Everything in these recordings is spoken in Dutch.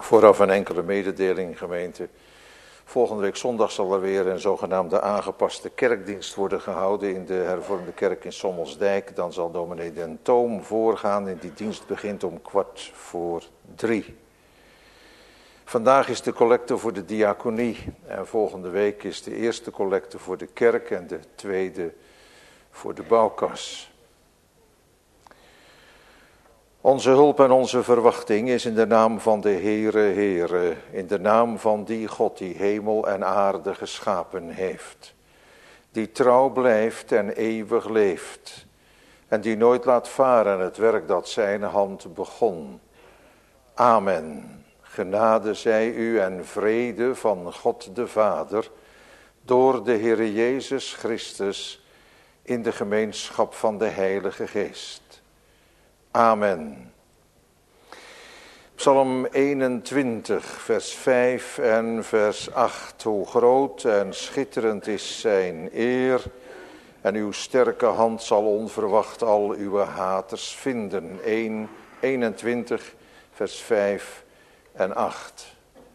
Vooraf een enkele mededeling, gemeente. Volgende week zondag zal er weer een zogenaamde aangepaste kerkdienst worden gehouden in de hervormde kerk in Sommelsdijk. Dan zal dominee Den Toom voorgaan en die dienst begint om 14:15. Vandaag is de collecte voor de diaconie en volgende week is de eerste collecte voor de kerk en de tweede voor de bouwkas. Onze hulp en onze verwachting is in de naam van de Heere, in de naam van die God die hemel en aarde geschapen heeft, die trouw blijft en eeuwig leeft, en die nooit laat varen het werk dat zijn hand begon. Amen. Genade zij u en vrede van God de Vader, door de Heere Jezus Christus, in de gemeenschap van de Heilige Geest. Amen. Psalm 21, vers 5 en vers 8. Hoe groot en schitterend is zijn eer, en uw sterke hand zal onverwacht al uw haters vinden. 21, vers 5 en 8.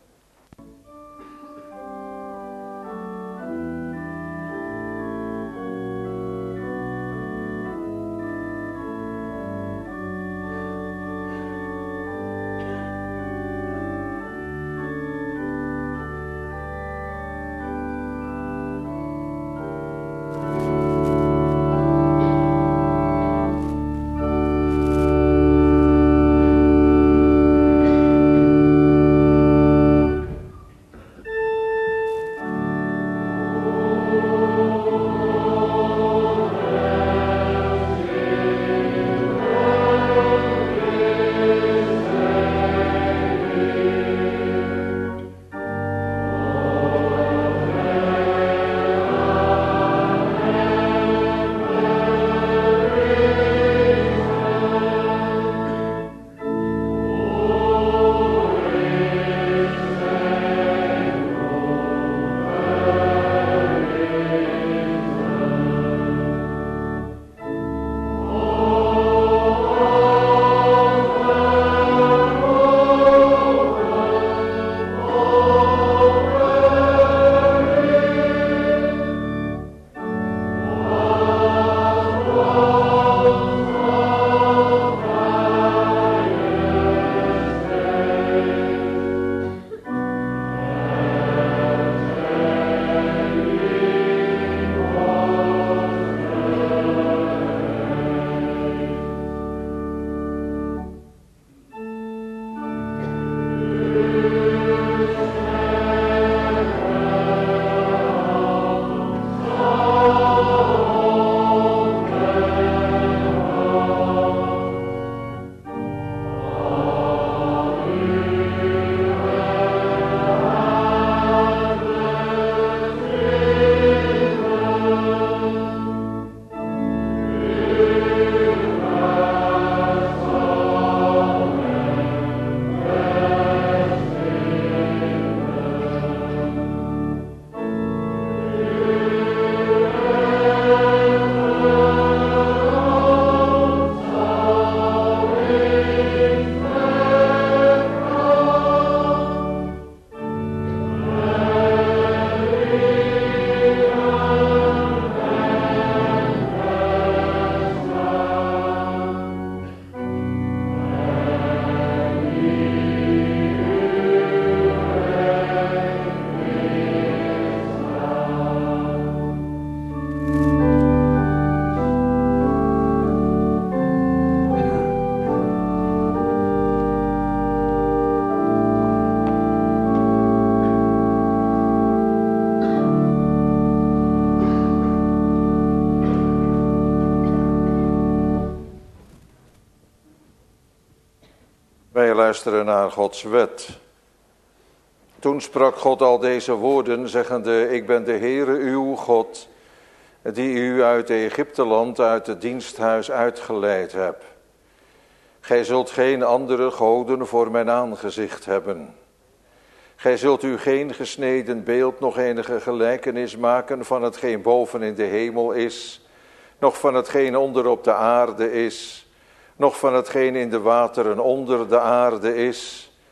Wij luisteren naar Gods wet. Toen sprak God al deze woorden, zeggende: Ik ben de Heere uw God, die u uit Egypteland, uit het diensthuis uitgeleid heb. Gij zult geen andere goden voor mijn aangezicht hebben. Gij zult u geen gesneden beeld, nog enige gelijkenis maken van hetgeen boven in de hemel is, nog van hetgeen onder op de aarde is, nog van hetgeen in de wateren onder de aarde is.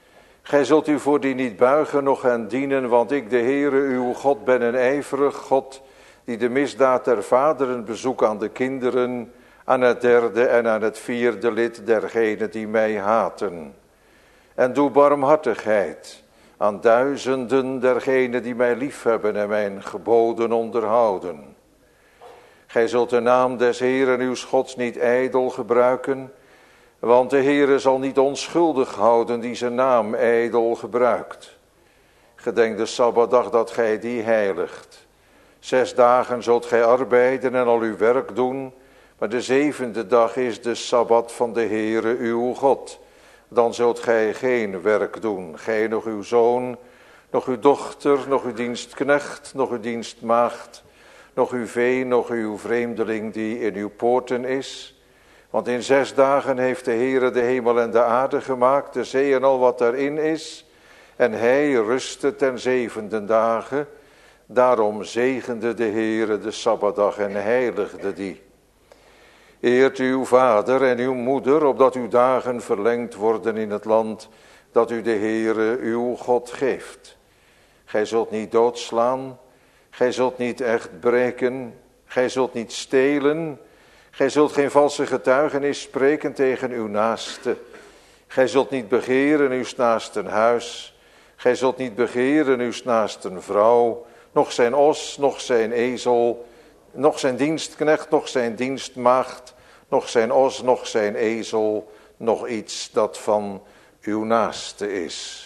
Gij zult u voor die niet buigen, noch hen dienen, want ik, de Heere, uw God, ben een ijverig God, die de misdaad der vaderen bezoekt aan de kinderen, aan het derde en aan het vierde lid dergenen die mij haten. En doe barmhartigheid aan duizenden dergenen die mij liefhebben en mijn geboden onderhouden. Gij zult de naam des Heeren uws Gods niet ijdel gebruiken, want de Heere zal niet onschuldig houden die zijn naam ijdel gebruikt. Gedenk de Sabbatdag dat gij die heiligt. 6 dagen zult gij arbeiden en al uw werk doen, maar de 7e dag is de Sabbat van de Heere uw God. Dan zult gij geen werk doen, gij nog uw zoon, nog uw dochter, nog uw dienstknecht, nog uw dienstmaagd, nog uw vee, nog uw vreemdeling die in uw poorten is. Want in 6 dagen heeft de Heere de hemel en de aarde gemaakt, de zee en al wat daarin is. En hij rustte ten 7e dagen. Daarom zegende de Heere de Sabbatdag en heiligde die. Eert uw vader en uw moeder, opdat uw dagen verlengd worden in het land dat u de Heere uw God geeft. Gij zult niet doodslaan, gij zult niet echt breken, gij zult niet stelen, gij zult geen valse getuigenis spreken tegen uw naaste. Gij zult niet begeren uw naasten huis, gij zult niet begeren uw naasten vrouw, noch zijn os, noch zijn ezel, noch zijn dienstknecht, noch zijn dienstmaagd, noch zijn os, noch zijn ezel, nog iets dat van uw naaste is.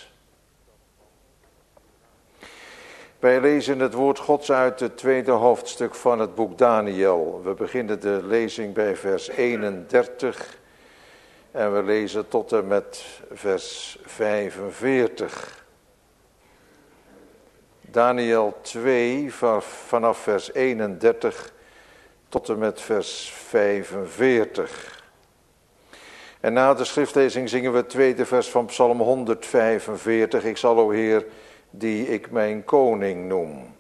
Wij lezen het woord Gods uit het 2e hoofdstuk van het boek Daniel. We beginnen de lezing bij vers 31 en we lezen tot en met vers 45. Daniel 2 vanaf vers 31 tot en met vers 45. En na de schriftlezing zingen we het 2e vers van Psalm 145. Ik zal, o Heer, die ik mijn koning noem.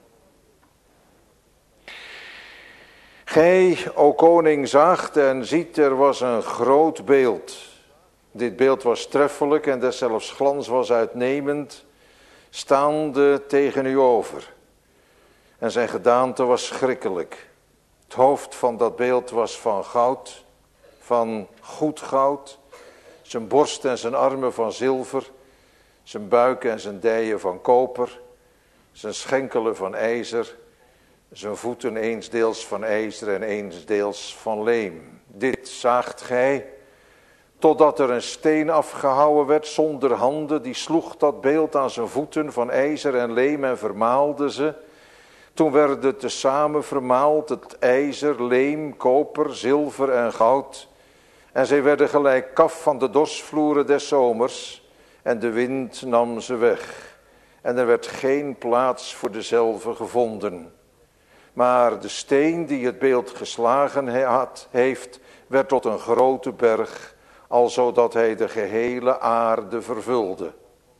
Gij, o koning, zaagt en ziet, er was een groot beeld. Dit beeld was treffelijk en deszelfs glans was uitnemend, staande tegen u over. En zijn gedaante was schrikkelijk. Het hoofd van dat beeld was van goud, van goed goud. Zijn borst en zijn armen van zilver. Zijn buik en zijn dijen van koper. Zijn schenkelen van ijzer. Zijn voeten eensdeels van ijzer en eensdeels van leem. Dit zaagt gij, totdat er een steen afgehouwen werd zonder handen. Die sloeg dat beeld aan zijn voeten van ijzer en leem en vermaalde ze. Toen werden tezamen vermaald het ijzer, leem, koper, zilver en goud. En zij werden gelijk kaf van de dorsvloeren des zomers. En de wind nam ze weg. En er werd geen plaats voor dezelve gevonden. Maar de steen die het beeld geslagen heeft, werd tot een grote berg, alzodat hij de gehele aarde vervulde.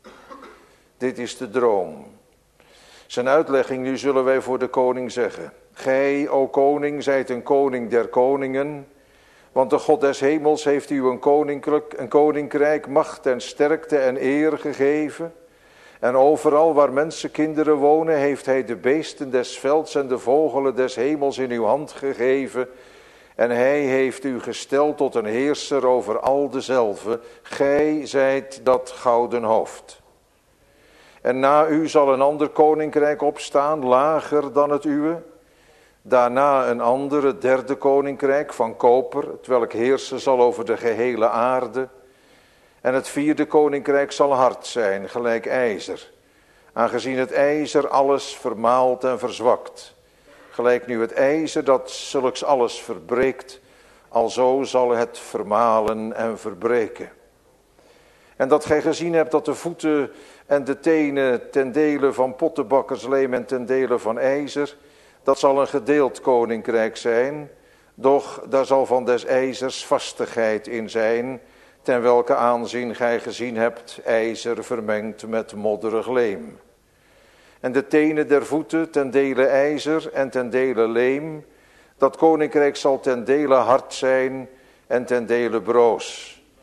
Dit is de droom. Zijn uitlegging nu zullen wij voor de koning zeggen. Gij, o koning, zijt een koning der koningen, want de God des hemels heeft u een koninkrijk, macht en sterkte en eer gegeven. En overal waar mensenkinderen wonen, heeft hij de beesten des velds en de vogelen des hemels in uw hand gegeven. En hij heeft u gesteld tot een heerser over al dezelve. Gij zijt dat gouden hoofd. En na u zal een ander koninkrijk opstaan, lager dan het uwe. Daarna een ander, het derde koninkrijk van koper, hetwelk heersen zal over de gehele aarde. En het vierde koninkrijk zal hard zijn, gelijk ijzer. Aangezien het ijzer alles vermaalt en verzwakt. Gelijk nu het ijzer dat zulks alles verbreekt, alzo zal het vermalen en verbreken. En dat gij gezien hebt dat de voeten en de tenen ten dele van pottenbakkersleem en ten dele van ijzer, dat zal een gedeeld koninkrijk zijn, doch daar zal van des ijzers vastigheid in zijn, ten welke aanzien gij gezien hebt, ijzer vermengd met modderig leem. En de tenen der voeten ten dele ijzer en ten dele leem, dat koninkrijk zal ten dele hard zijn en ten dele broos.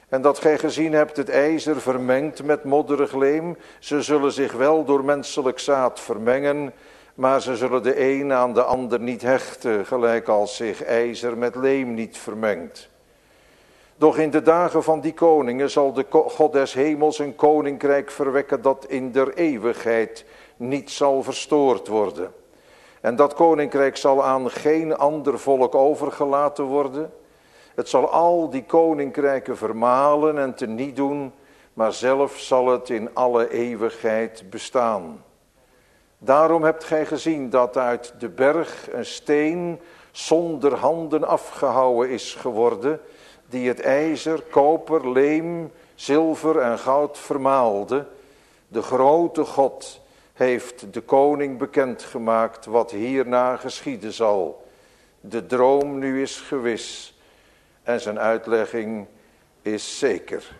En dat gij gezien hebt het ijzer vermengd met modderig leem. Ze zullen zich wel door menselijk zaad vermengen, maar ze zullen de een aan de ander niet hechten, gelijk als zich ijzer met leem niet vermengt. Doch in de dagen van die koningen zal de God des hemels een koninkrijk verwekken dat in der eeuwigheid niet zal verstoord worden. En dat koninkrijk zal aan geen ander volk overgelaten worden. Het zal al die koninkrijken vermalen en teniet doen, maar zelf zal het in alle eeuwigheid bestaan. Daarom hebt gij gezien dat uit de berg een steen zonder handen afgehouwen is geworden, die het ijzer, koper, leem, zilver en goud vermaalde. De grote God heeft de koning bekendgemaakt wat hierna geschieden zal. De droom nu is gewis en zijn uitlegging is zeker.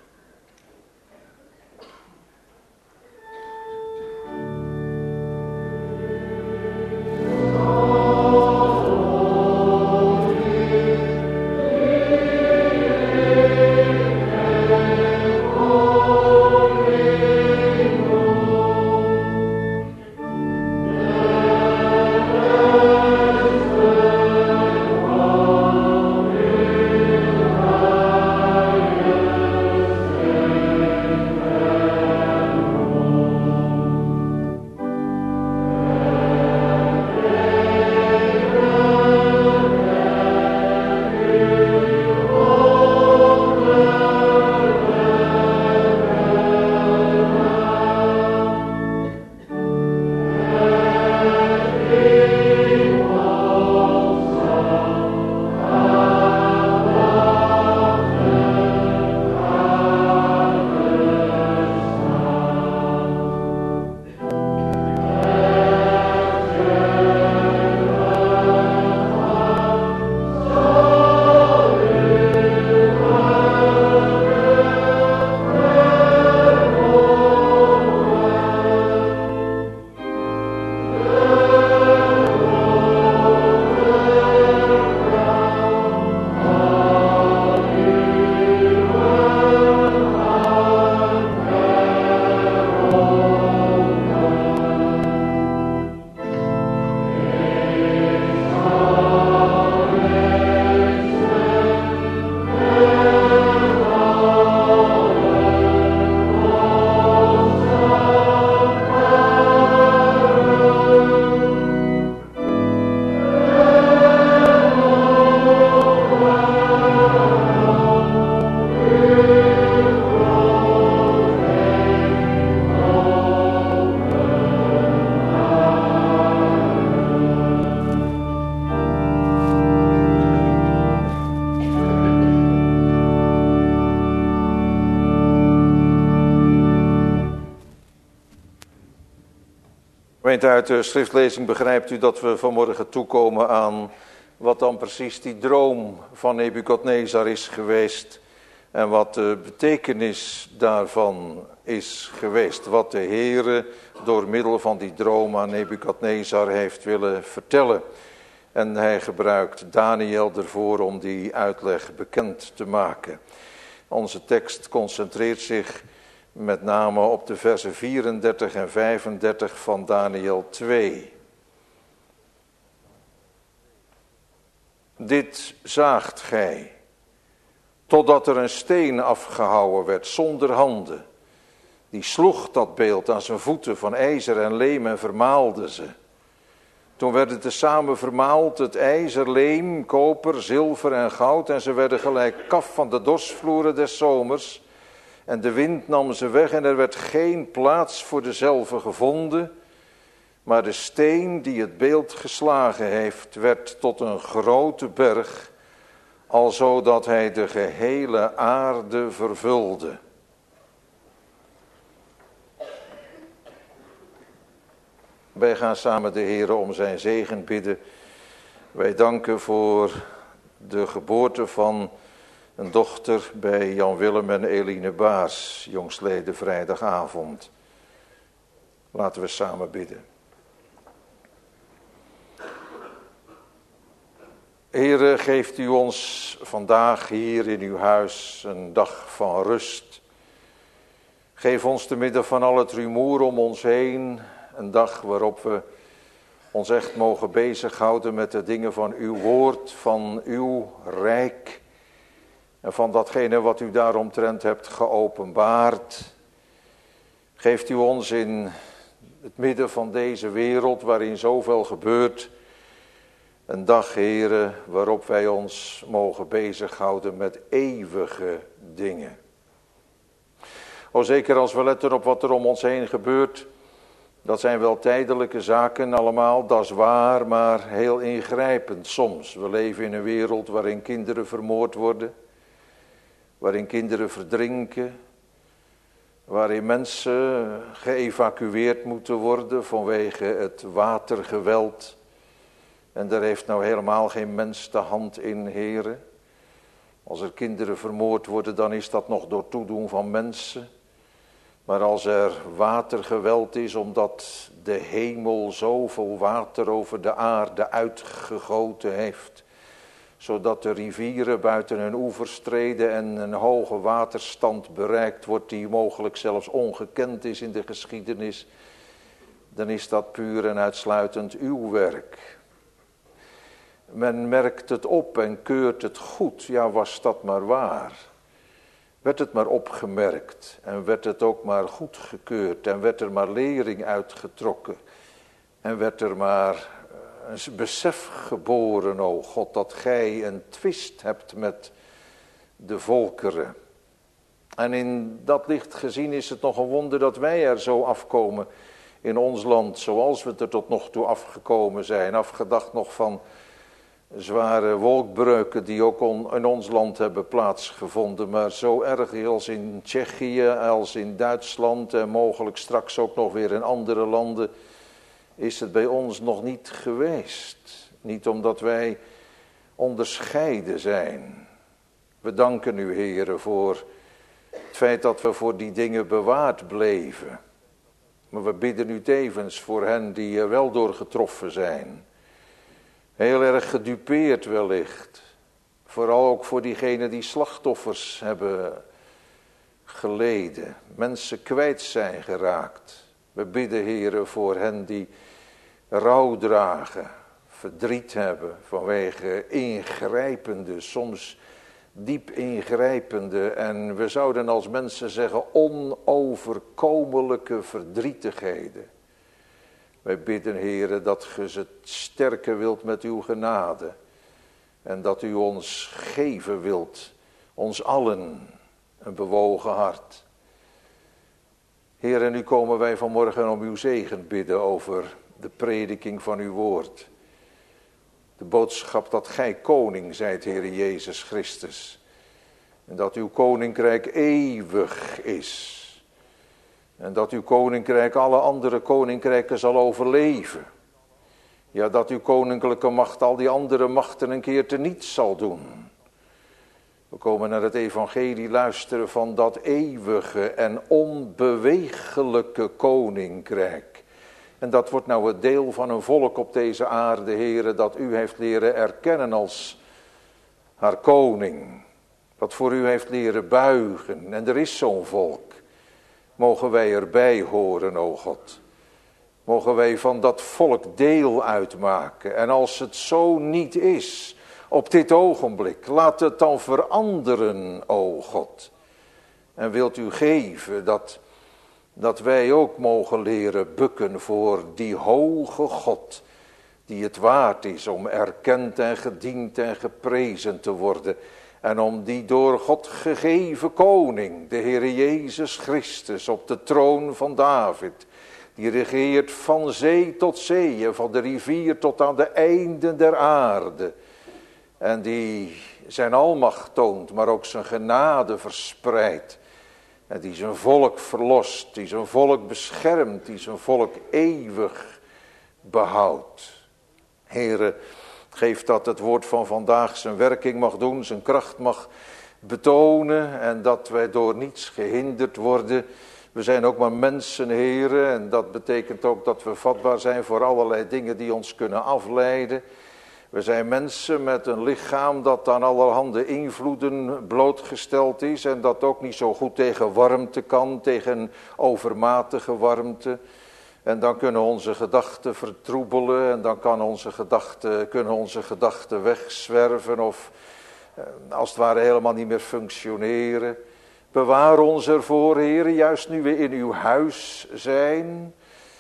Uit de schriftlezing begrijpt u dat we vanmorgen toekomen aan wat dan precies die droom van Nebukadnezar is geweest en wat de betekenis daarvan is geweest. Wat de Heere door middel van die droom aan Nebukadnezar heeft willen vertellen. En hij gebruikt Daniel ervoor om die uitleg bekend te maken. Onze tekst concentreert zich met name op de versen 34 en 35 van Daniel 2. Dit zaagt gij, totdat er een steen afgehouwen werd zonder handen. Die sloeg dat beeld aan zijn voeten van ijzer en leem en vermaalde ze. Toen werden tezamen vermaald het ijzer, leem, koper, zilver en goud en ze werden gelijk kaf van de dorsvloeren des zomers. En de wind nam ze weg en er werd geen plaats voor dezelve gevonden. Maar de steen die het beeld geslagen heeft, werd tot een grote berg, alzo dat hij de gehele aarde vervulde. Wij gaan samen de Heere om zijn zegen bidden. Wij danken voor de geboorte van een dochter bij Jan Willem en Eline Baas, jongstleden vrijdagavond. Laten we samen bidden. Heere, geeft u ons vandaag hier in uw huis een dag van rust. Geef ons te midden van al het rumoer om ons heen een dag waarop we ons echt mogen bezighouden met de dingen van uw woord, van uw rijk en van datgene wat u daaromtrent hebt geopenbaard. Geeft u ons in het midden van deze wereld waarin zoveel gebeurt, een dag, Heere, waarop wij ons mogen bezighouden met eeuwige dingen. O, zeker als we letten op wat er om ons heen gebeurt, dat zijn wel tijdelijke zaken allemaal, dat is waar, maar heel ingrijpend soms. We leven in een wereld waarin kinderen vermoord worden, waarin kinderen verdrinken, waarin mensen geëvacueerd moeten worden vanwege het watergeweld. En daar heeft nou helemaal geen mens de hand in, Heere. Als er kinderen vermoord worden, dan is dat nog door toedoen van mensen. Maar als er watergeweld is, omdat de hemel zoveel water over de aarde uitgegoten heeft, zodat de rivieren buiten hun oevers treden en een hoge waterstand bereikt wordt die mogelijk zelfs ongekend is in de geschiedenis, dan is dat puur en uitsluitend uw werk. Men merkt het op en keurt het goed. Ja, was dat maar waar. Werd het maar opgemerkt en werd het ook maar goedgekeurd en werd er maar lering uitgetrokken. En werd er maar een besef geboren, o God, dat gij een twist hebt met de volkeren. En in dat licht gezien is het nog een wonder dat wij er zo afkomen in ons land, zoals we er tot nog toe afgekomen zijn. Afgedacht nog van zware wolkbreuken die ook in ons land hebben plaatsgevonden. Maar zo erg als in Tsjechië, als in Duitsland en mogelijk straks ook nog weer in andere landen, is het bij ons nog niet geweest. Niet omdat wij onderscheiden zijn. We danken u, Heere, voor het feit dat we voor die dingen bewaard bleven. Maar we bidden u tevens voor hen die er wel door getroffen zijn. Heel erg gedupeerd wellicht. Vooral ook voor diegenen die slachtoffers hebben geleden. Mensen kwijt zijn geraakt. We bidden, Heere, voor hen die rouw dragen. Verdriet hebben vanwege ingrijpende, soms diep ingrijpende. En we zouden als mensen zeggen onoverkomelijke verdrietigheden. Wij bidden, Heere, dat ge ze sterken wilt met uw genade. En dat u ons geven wilt, ons allen, een bewogen hart. Heere, nu komen wij vanmorgen om uw zegen bidden over de prediking van uw woord. De boodschap dat gij koning zijt, Heere Jezus Christus. En dat uw koninkrijk eeuwig is. En dat uw koninkrijk alle andere koninkrijken zal overleven. Ja, dat uw koninklijke macht al die andere machten een keer teniet zal doen. We komen naar het evangelie luisteren van dat eeuwige en onbewegelijke koninkrijk. En dat wordt nou het deel van een volk op deze aarde, Heere, dat u heeft leren erkennen als haar koning. Dat voor u heeft leren buigen. En er is zo'n volk. Mogen wij erbij horen, o God. Mogen wij van dat volk deel uitmaken. En als het zo niet is, op dit ogenblik, laat het dan veranderen, o God. En wilt u geven dat wij ook mogen leren bukken voor die hoge God, die het waard is om erkend en gediend en geprezen te worden. En om die door God gegeven koning, de Heere Jezus Christus, op de troon van David, die regeert van zee tot zee en van de rivier tot aan de einden der aarde. En die zijn almacht toont, maar ook zijn genade verspreidt. En die zijn volk verlost, die zijn volk beschermt, die zijn volk eeuwig behoudt. Heere, geef dat het woord van vandaag zijn werking mag doen, zijn kracht mag betonen en dat wij door niets gehinderd worden. We zijn ook maar mensen, Heere, en dat betekent ook dat we vatbaar zijn voor allerlei dingen die ons kunnen afleiden. We zijn mensen met een lichaam dat aan allerhande invloeden blootgesteld is en dat ook niet zo goed tegen warmte kan, tegen overmatige warmte. En dan kunnen onze gedachten vertroebelen en dan kunnen onze gedachten wegzwerven of als het ware helemaal niet meer functioneren. Bewaar ons ervoor, Heer, juist nu we in uw huis zijn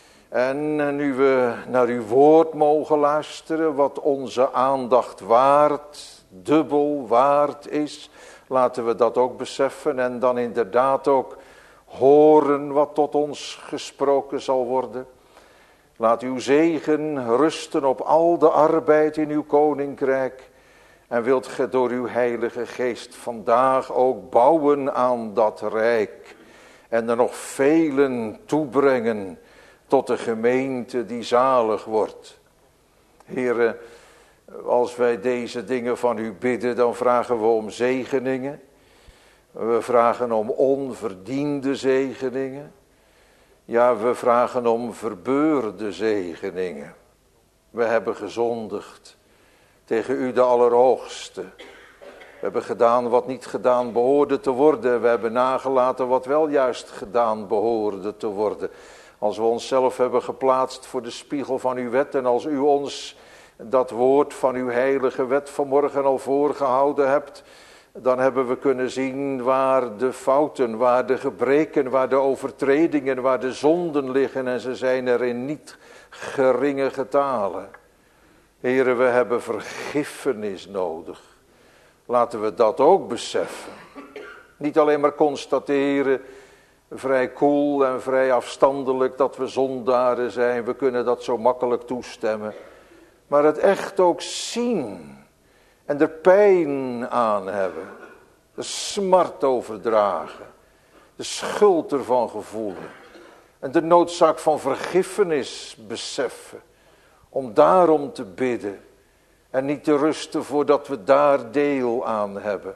en nu we naar uw woord mogen luisteren, wat onze aandacht waard, dubbel waard is. Laten we dat ook beseffen en dan inderdaad ook horen wat tot ons gesproken zal worden. Laat uw zegen rusten op al de arbeid in uw koninkrijk. En wilt gij door uw heilige geest vandaag ook bouwen aan dat rijk. En er nog velen toebrengen tot de gemeente die zalig wordt. Heere, als wij deze dingen van u bidden, dan vragen we om zegeningen. We vragen om onverdiende zegeningen. Ja, we vragen om verbeurde zegeningen. We hebben gezondigd tegen u de Allerhoogste. We hebben gedaan wat niet gedaan behoorde te worden. We hebben nagelaten wat wel juist gedaan behoorde te worden. Als we onszelf hebben geplaatst voor de spiegel van uw wet en als u ons dat woord van uw heilige wet vanmorgen al voorgehouden hebt, dan hebben we kunnen zien waar de fouten, waar de gebreken, waar de overtredingen, waar de zonden liggen en ze zijn er in niet geringe getalen. Heren, we hebben vergiffenis nodig. Laten we dat ook beseffen. Niet alleen maar constateren, vrij koel en vrij afstandelijk dat we zondaren zijn. We kunnen dat zo makkelijk toestemmen. Maar het echt ook zien en er pijn aan hebben. De smart overdragen. De schuld ervan gevoelen. En de noodzaak van vergiffenis beseffen. Om daarom te bidden. En niet te rusten voordat we daar deel aan hebben.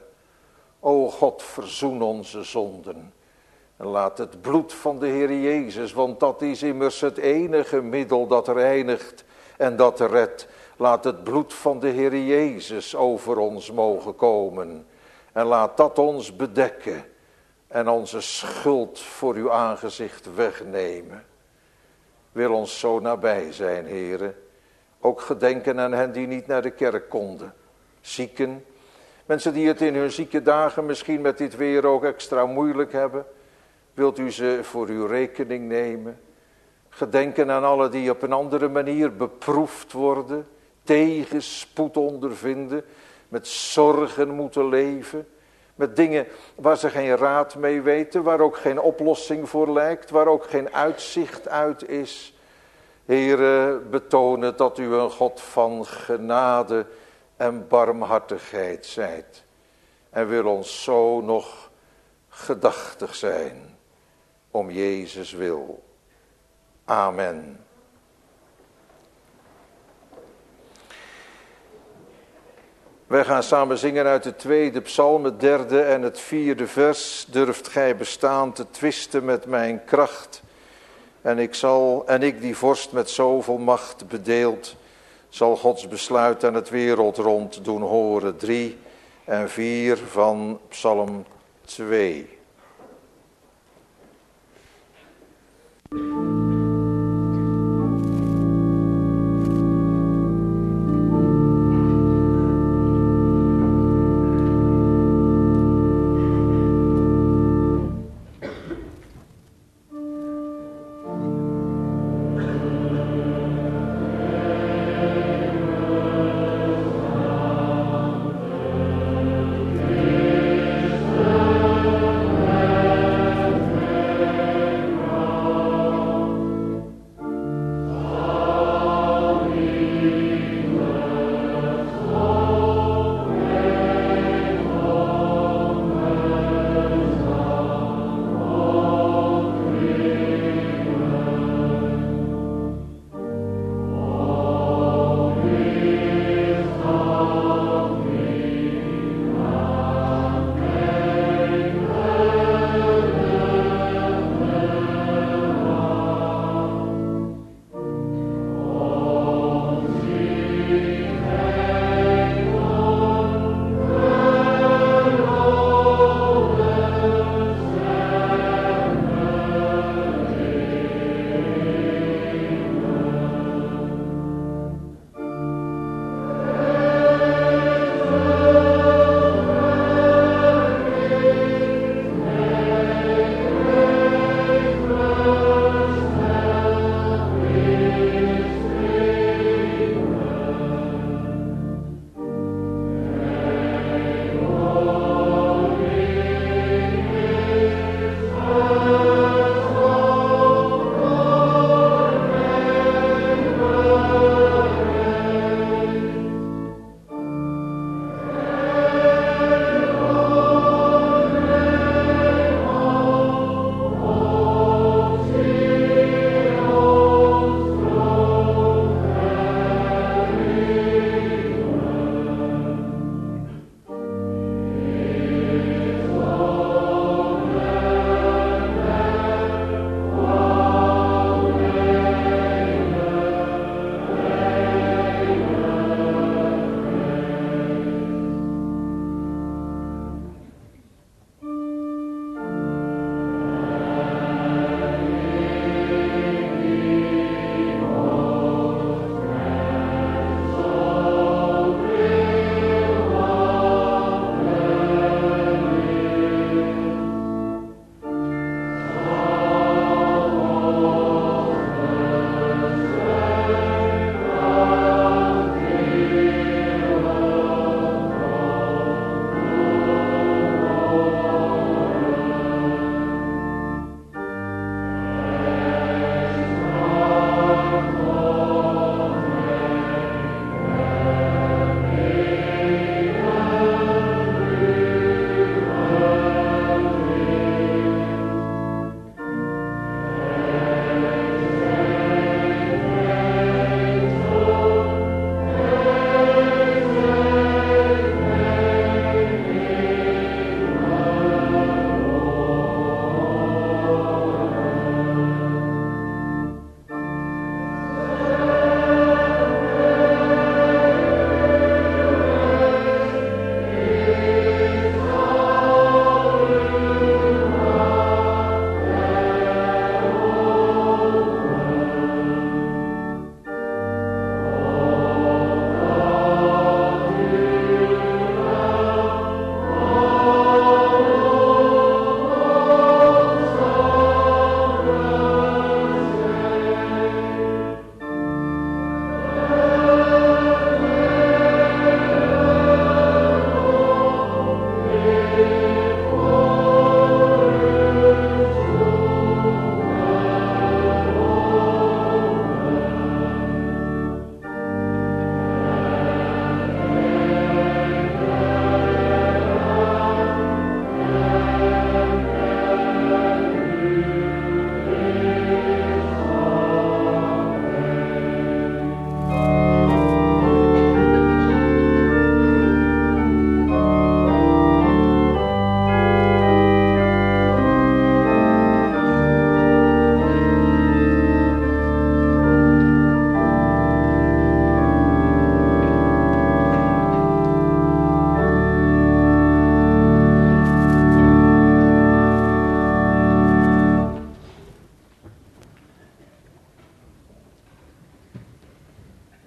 O God, verzoen onze zonden. En laat het bloed van de Heer Jezus, want dat is immers het enige middel dat reinigt en dat redt. Laat het bloed van de Heer Jezus over ons mogen komen. En laat dat ons bedekken en onze schuld voor uw aangezicht wegnemen. Wil ons zo nabij zijn, Heere. Ook gedenken aan hen die niet naar de kerk konden. Zieken, mensen die het in hun zieke dagen misschien met dit weer ook extra moeilijk hebben. Wilt u ze voor uw rekening nemen? Gedenken aan alle die op een andere manier beproefd worden, tegenspoed ondervinden, met zorgen moeten leven, met dingen waar ze geen raad mee weten, waar ook geen oplossing voor lijkt, waar ook geen uitzicht uit is. Heere, betonen dat u een God van genade en barmhartigheid zijt. En wil ons zo nog gedachtig zijn, om Jezus wil. Amen. Wij gaan samen zingen uit de 2e psalm, het 3e en het 4e vers. Durft gij bestaan te twisten met mijn kracht? En ik die vorst met zoveel macht bedeeld, zal Gods besluit aan het wereld rond doen horen. 3 en 4 van psalm 2.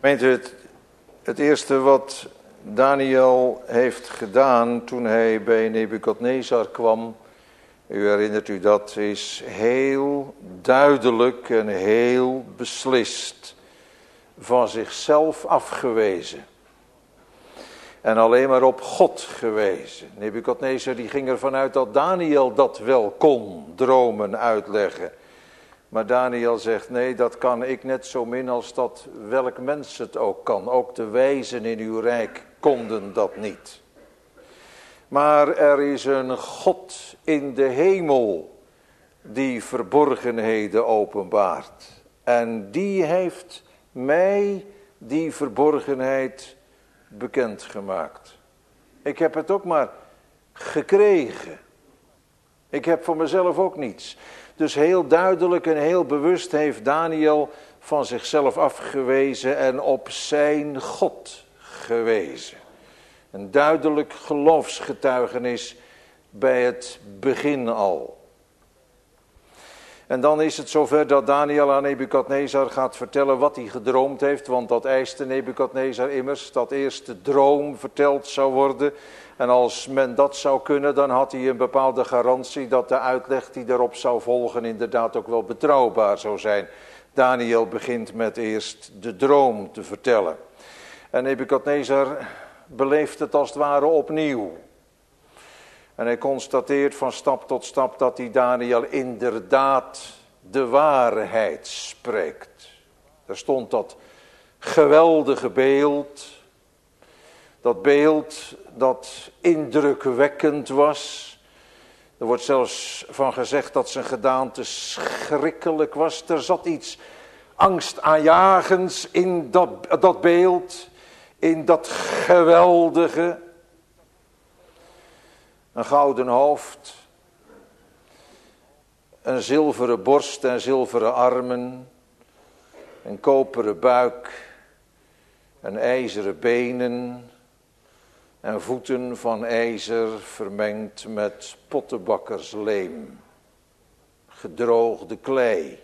Het eerste wat Daniel heeft gedaan toen hij bij Nebukadnezar kwam, u herinnert u dat, is heel duidelijk en heel beslist van zichzelf afgewezen. En alleen maar op God gewezen. Nebukadnezar die ging ervan uit dat Daniel dat wel kon, dromen uitleggen. Maar Daniel zegt, nee, dat kan ik net zo min als dat welk mens het ook kan. Ook de wijzen in uw rijk konden dat niet. Maar er is een God in de hemel die verborgenheden openbaart. En die heeft mij die verborgenheid bekendgemaakt. Ik heb het ook maar gekregen. Ik heb voor mezelf ook niets. Dus heel duidelijk en heel bewust heeft Daniel van zichzelf afgewezen en op zijn God gewezen. Een duidelijk geloofsgetuigenis bij het begin al. En dan is het zover dat Daniel aan Nebukadnezar gaat vertellen wat hij gedroomd heeft. Want dat eiste Nebukadnezar immers, dat eerst de droom verteld zou worden. En als men dat zou kunnen, dan had hij een bepaalde garantie dat de uitleg die daarop zou volgen inderdaad ook wel betrouwbaar zou zijn. Daniel begint met eerst de droom te vertellen. En Nebukadnezar beleeft het als het ware opnieuw. En hij constateert van stap tot stap dat die Daniel inderdaad de waarheid spreekt. Er stond dat geweldige beeld. Dat beeld dat indrukwekkend was. Er wordt zelfs van gezegd dat zijn gedaante schrikkelijk was. Er zat iets angstaanjagends in dat beeld. In dat geweldige. Een gouden hoofd. Een zilveren borst en zilveren armen. Een koperen buik. En ijzeren benen. En voeten van ijzer vermengd met pottenbakkersleem. Gedroogde klei.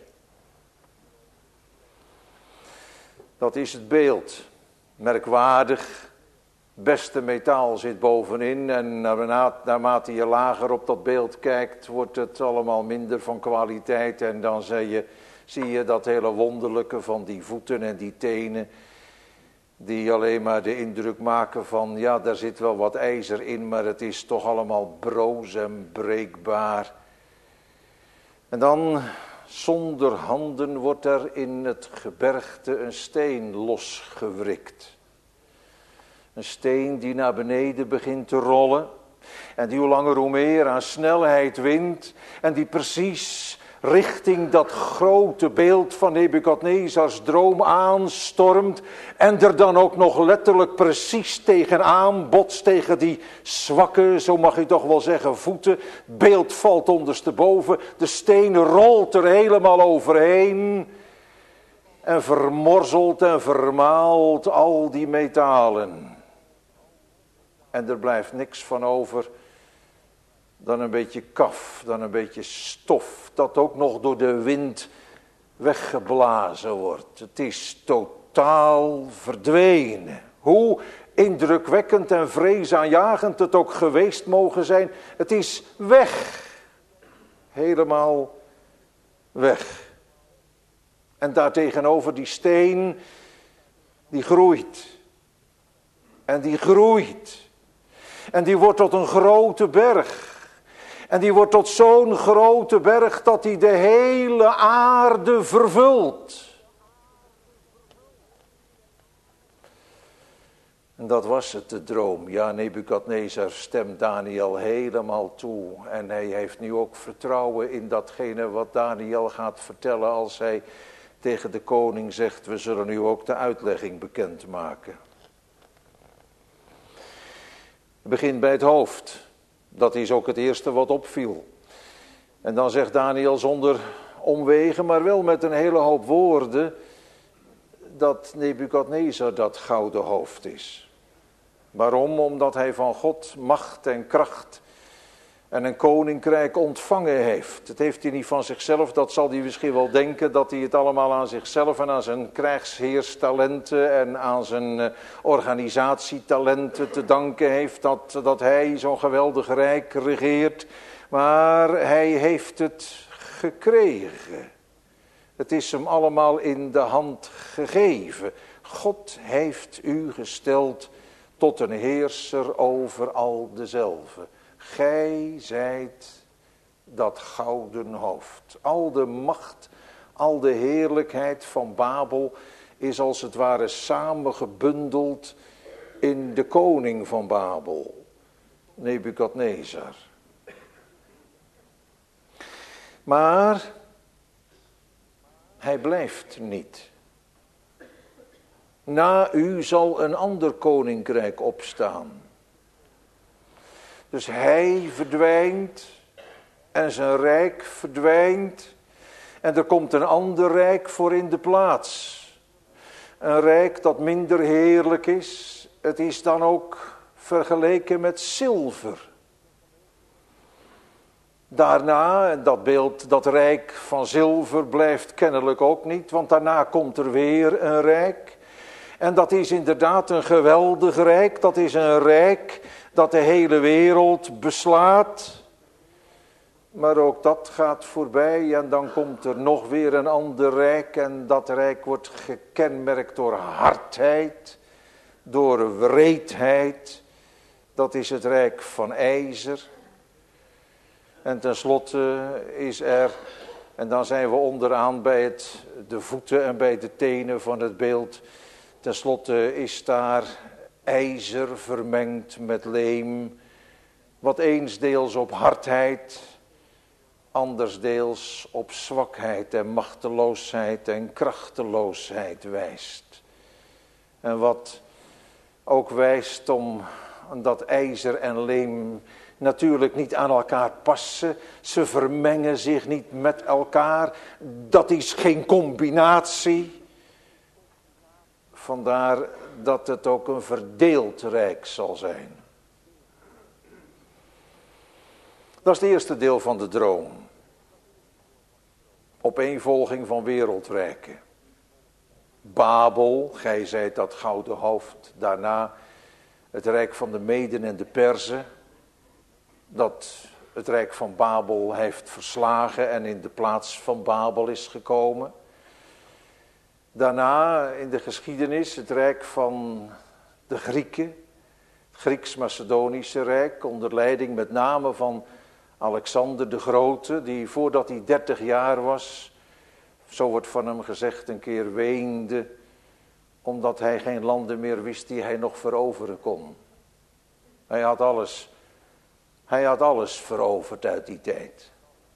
Dat is het beeld. Merkwaardig. Beste metaal zit bovenin. En naarmate je lager op dat beeld kijkt, wordt het allemaal minder van kwaliteit. En dan zie je dat hele wonderlijke van die voeten en die tenen. Die alleen maar de indruk maken van, ja, daar zit wel wat ijzer in, maar het is toch allemaal broos en breekbaar. En dan, zonder handen, wordt er in het gebergte een steen losgewrikt. Een steen die naar beneden begint te rollen. En die hoe langer hoe meer aan snelheid wint. En die precies richting dat grote beeld van Nebukadnezars droom aanstormt. En er dan ook nog letterlijk precies tegenaan botst, tegen die zwakke, zo mag je toch wel zeggen, voeten. Beeld valt ondersteboven. De steen rolt er helemaal overheen. En vermorzelt en vermaalt al die metalen. En er blijft niks van over dan een beetje kaf, dan een beetje stof, dat ook nog door de wind weggeblazen wordt. Het is totaal verdwenen. Hoe indrukwekkend en vreesaanjagend het ook geweest mogen zijn, het is weg. Helemaal weg. En daartegenover die steen, die groeit. En die groeit. En die wordt tot een grote berg. En die wordt tot zo'n grote berg dat die de hele aarde vervult. En dat was het, de droom. Ja, Nebukadnezar stemt Daniel helemaal toe. En hij heeft nu ook vertrouwen in datgene wat Daniel gaat vertellen als hij tegen de koning zegt, we zullen nu ook de uitlegging bekendmaken. Het begint bij het hoofd. Dat is ook het eerste wat opviel. En dan zegt Daniel zonder omwegen, maar wel met een hele hoop woorden, dat Nebukadnezar dat gouden hoofd is. Waarom? Omdat hij van God macht en kracht en een koninkrijk ontvangen heeft. Dat heeft hij niet van zichzelf, dat zal hij misschien wel denken, dat hij het allemaal aan zichzelf en aan zijn krijgsheerstalenten en aan zijn organisatietalenten te danken heeft, dat hij zo'n geweldig rijk regeert. Maar hij heeft het gekregen. Het is hem allemaal in de hand gegeven. God heeft u gesteld tot een heerser over al dezelve. Gij zijt dat gouden hoofd. Al de macht, al de heerlijkheid van Babel is als het ware samengebundeld in de koning van Babel, Nebukadnezar. Maar hij blijft niet. Na u zal een ander koninkrijk opstaan. Dus hij verdwijnt en zijn rijk verdwijnt en er komt een ander rijk voor in de plaats. Een rijk dat minder heerlijk is. Het is dan ook vergeleken met zilver. Daarna, en dat beeld, dat rijk van zilver blijft kennelijk ook niet, want daarna komt er weer een rijk. En dat is inderdaad een geweldig rijk, dat is een rijk dat de hele wereld beslaat. Maar ook dat gaat voorbij en dan komt er nog weer een ander rijk en dat rijk wordt gekenmerkt door hardheid, door wreedheid. Dat is het rijk van ijzer. En tenslotte is er, en dan zijn we onderaan bij de voeten en bij de tenen van het beeld. Tenslotte is daar ijzer vermengd met leem, wat eensdeels op hardheid, andersdeels op zwakheid en machteloosheid en krachteloosheid wijst. En wat ook wijst om dat ijzer en leem natuurlijk niet aan elkaar passen. Ze vermengen zich niet met elkaar. Dat is geen combinatie. Vandaar dat het ook een verdeeld rijk zal zijn. Dat is het eerste deel van de droom. Opeenvolging van wereldrijken. Babel, gij zijt dat gouden hoofd. Daarna het rijk van de Meden en de Perzen. Dat het rijk van Babel heeft verslagen en in de plaats van Babel is gekomen. Daarna in de geschiedenis het rijk van de Grieken. Het Grieks-Macedonische rijk onder leiding met name van Alexander de Grote. Die voordat hij 30 jaar was, zo wordt van hem gezegd, een keer weende. Omdat hij geen landen meer wist die hij nog veroveren kon. Hij had alles veroverd uit die tijd.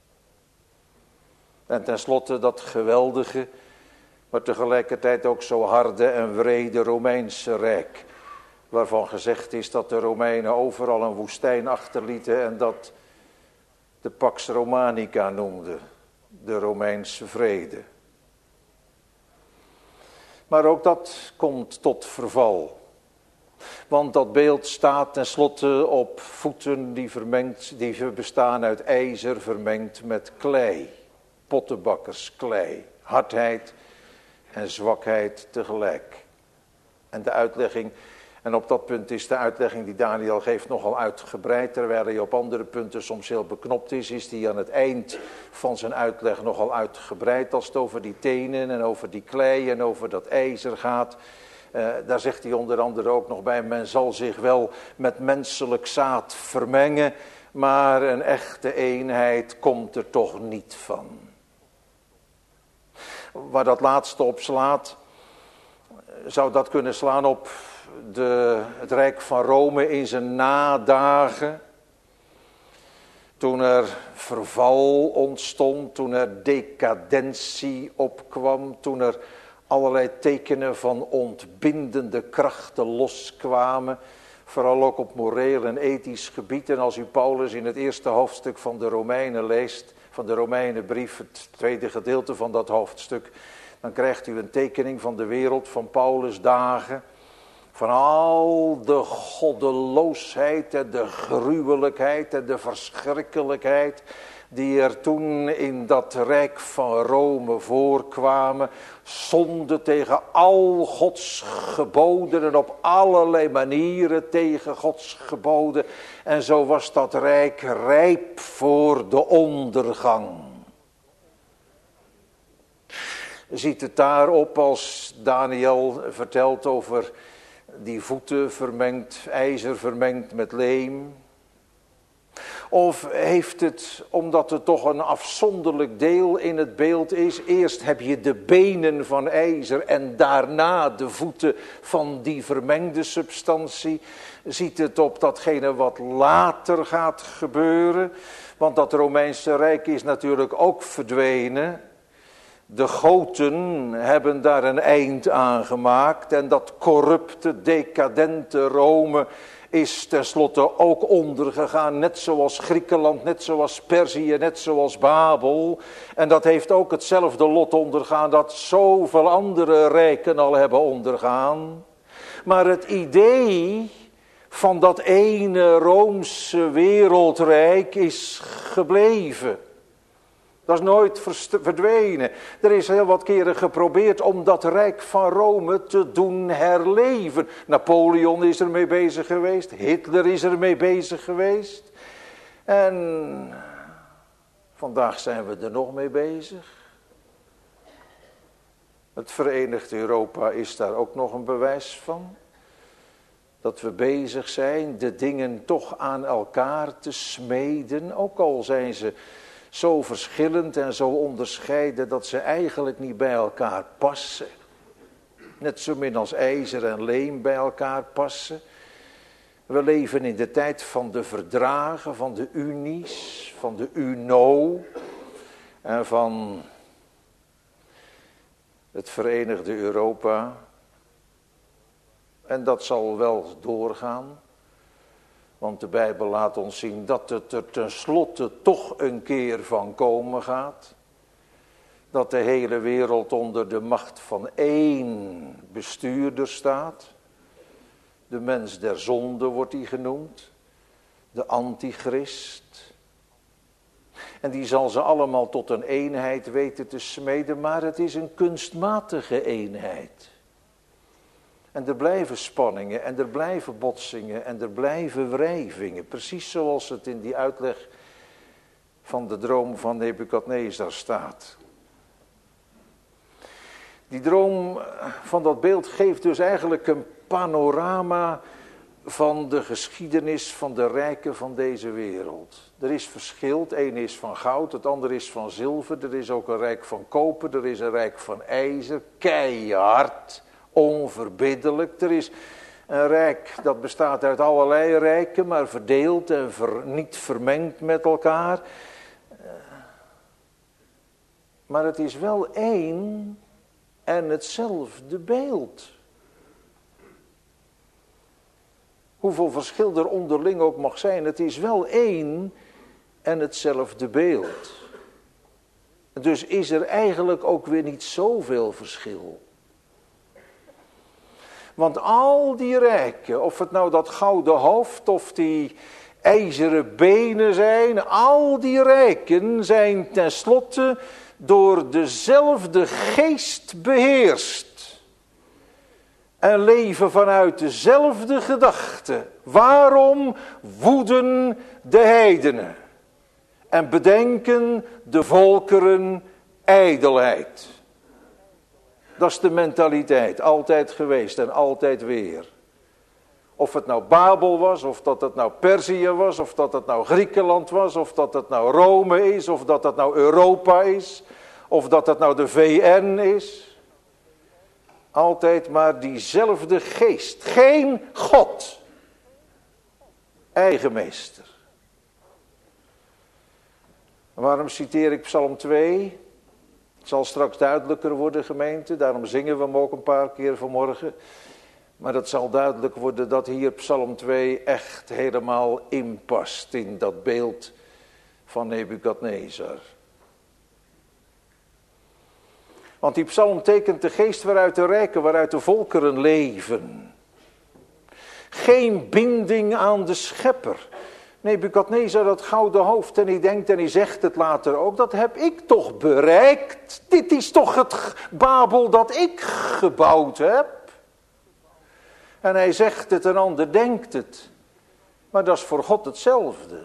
En tenslotte dat geweldige, maar tegelijkertijd ook zo harde en wrede Romeinse rijk. Waarvan gezegd is dat de Romeinen overal een woestijn achterlieten en dat de Pax Romanica noemde, de Romeinse vrede. Maar ook dat komt tot verval. Want dat beeld staat tenslotte op voeten die bestaan uit ijzer vermengd met klei. Pottenbakkersklei. Hardheid en zwakheid tegelijk. En de uitlegging, en op dat punt is de uitlegging die Daniel geeft nogal uitgebreid. Terwijl hij op andere punten soms heel beknopt is die aan het eind van zijn uitleg nogal uitgebreid. Als het over die tenen en over die klei en over dat ijzer gaat. Daar zegt hij onder andere ook nog bij, men zal zich wel met menselijk zaad vermengen, maar een echte eenheid komt er toch niet van. Waar dat laatste op slaat, zou dat kunnen slaan op het Rijk van Rome in zijn nadagen. Toen er verval ontstond, toen er decadentie opkwam, toen er allerlei tekenen van ontbindende krachten loskwamen. Vooral ook op moreel en ethisch gebied. En als u Paulus in het eerste hoofdstuk van de Romeinen leest, van de Romeinenbrief, het tweede gedeelte van dat hoofdstuk, dan krijgt u een tekening van de wereld van Paulus' dagen. Van al de goddeloosheid en de gruwelijkheid en de verschrikkelijkheid die er toen in dat rijk van Rome voorkwamen. Zonde tegen al Gods geboden en op allerlei manieren tegen Gods geboden. En zo was dat rijk rijp voor de ondergang. Ziet het daarop als Daniel vertelt over die voeten vermengd, ijzer vermengd met leem? Of heeft het, omdat het toch een afzonderlijk deel in het beeld is, eerst heb je de benen van ijzer en daarna de voeten van die vermengde substantie? Ziet het op datgene wat later gaat gebeuren? Want dat Romeinse Rijk is natuurlijk ook verdwenen. De Goten hebben daar een eind aan gemaakt en dat corrupte, decadente Rome is tenslotte ook ondergegaan, net zoals Griekenland, net zoals Perzië, net zoals Babel. En dat heeft ook hetzelfde lot ondergaan dat zoveel andere rijken al hebben ondergaan. Maar het idee van dat ene Roomse wereldrijk is gebleven. Dat is nooit verdwenen. Er is heel wat keren geprobeerd om dat Rijk van Rome te doen herleven. Napoleon is er mee bezig geweest. Hitler is er mee bezig geweest. En vandaag zijn we er nog mee bezig. Het Verenigd Europa is daar ook nog een bewijs van. Dat we bezig zijn de dingen toch aan elkaar te smeden. Ook al zijn ze zo verschillend en zo onderscheiden dat ze eigenlijk niet bij elkaar passen. Net zo min als ijzer en leem bij elkaar passen. We leven in de tijd van de verdragen, van de unies, van de UNO en van het Verenigde Europa. En dat zal wel doorgaan. Want de Bijbel laat ons zien dat het er tenslotte toch een keer van komen gaat. Dat de hele wereld onder de macht van één bestuurder staat. De mens der zonde wordt die genoemd. De antichrist. En die zal ze allemaal tot een eenheid weten te smeden. Maar het is een kunstmatige eenheid. En er blijven spanningen en er blijven botsingen en er blijven wrijvingen. Precies zoals het in die uitleg van de droom van Nebukadnezar staat. Die droom van dat beeld geeft dus eigenlijk een panorama van de geschiedenis van de rijken van deze wereld. Er is verschil, het ene is van goud, het andere is van zilver. Er is ook een rijk van koper, er is een rijk van ijzer, keihard. Onverbiddelijk. Er is een rijk dat bestaat uit allerlei rijken, maar verdeeld en niet vermengd met elkaar. Maar het is wel één en hetzelfde beeld. Hoeveel verschil er onderling ook mag zijn, het is wel één en hetzelfde beeld. Dus is er eigenlijk ook weer niet zoveel verschil. Want al die rijken, of het nou dat gouden hoofd of die ijzeren benen zijn, al die rijken zijn tenslotte door dezelfde geest beheerst. En leven vanuit dezelfde gedachte. Waarom woeden de heidenen? En bedenken de volkeren ijdelheid. Dat is de mentaliteit, altijd geweest en altijd weer. Of het nou Babel was, of dat het nou Perzië was, of dat het nou Griekenland was, of dat het nou Rome is, of dat het nou Europa is, of dat het nou de VN is. Altijd maar diezelfde geest, geen God. Eigenmeester. Waarom citeer ik Psalm 2? Het zal straks duidelijker worden, gemeente. Daarom zingen we hem ook een paar keer vanmorgen. Maar het zal duidelijk worden dat hier Psalm 2 echt helemaal inpast in dat beeld van Nebukadnezar. Want die psalm tekent de geest waaruit de rijken, waaruit de volkeren leven. geen binding aan de schepper. Nebukadnezar, dat gouden hoofd, en hij denkt en hij zegt het later ook, dat heb ik toch bereikt. Dit is toch het Babel dat ik gebouwd heb. En hij zegt het, een ander denkt het. Maar dat is voor God hetzelfde.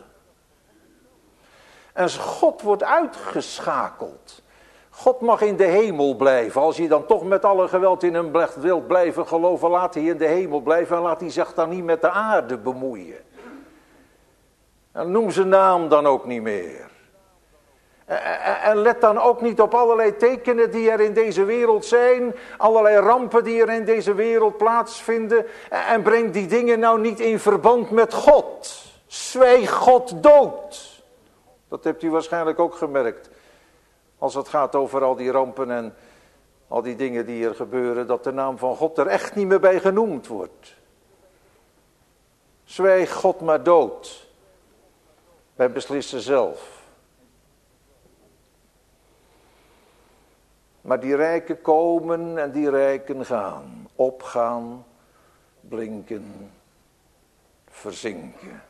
En God wordt uitgeschakeld. God mag in de hemel blijven. Als je dan toch met alle geweld in hem wilt blijven geloven, laat hij in de hemel blijven en laat hij zich dan niet met de aarde bemoeien. En noem zijn naam dan ook niet meer. En let dan ook niet op allerlei tekenen die er in deze wereld zijn. Allerlei rampen die er in deze wereld plaatsvinden. En breng die dingen nou niet in verband met God. Zwijg God dood. Dat hebt u waarschijnlijk ook gemerkt. Als het gaat over al die rampen en al die dingen die er gebeuren. Dat de naam van God er echt niet meer bij genoemd wordt. Zwijg God maar dood. Wij beslissen zelf. Maar die rijken komen en die rijken gaan. Opgaan, blinken, verzinken.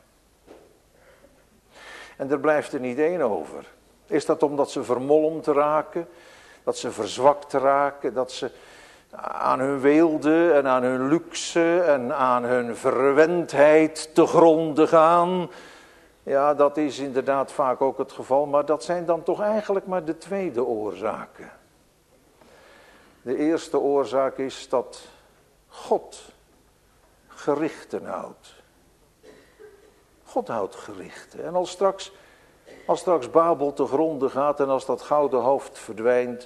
En er blijft er niet één over. Is dat omdat ze vermolmd raken? Dat ze verzwakt raken? Dat ze aan hun weelde en aan hun luxe en aan hun verwendheid te gronde gaan? Ja, dat is inderdaad vaak ook het geval. Maar dat zijn dan toch eigenlijk maar de tweede oorzaken. De eerste oorzaak is dat God gerichten houdt. God houdt gerichten. En als straks Babel te gronde gaat en als dat gouden hoofd verdwijnt.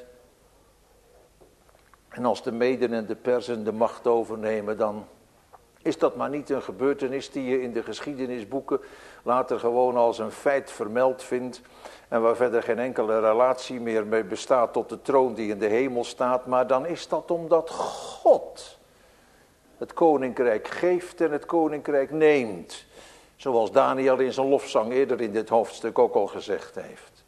En als de Meden en de Perzen de macht overnemen, dan is dat maar niet een gebeurtenis die je in de geschiedenisboeken later gewoon als een feit vermeld vindt. En waar verder geen enkele relatie meer mee bestaat tot de troon die in de hemel staat. Maar dan is dat omdat God het koninkrijk geeft en het koninkrijk neemt. Zoals Daniel in zijn lofzang eerder in dit hoofdstuk ook al gezegd heeft.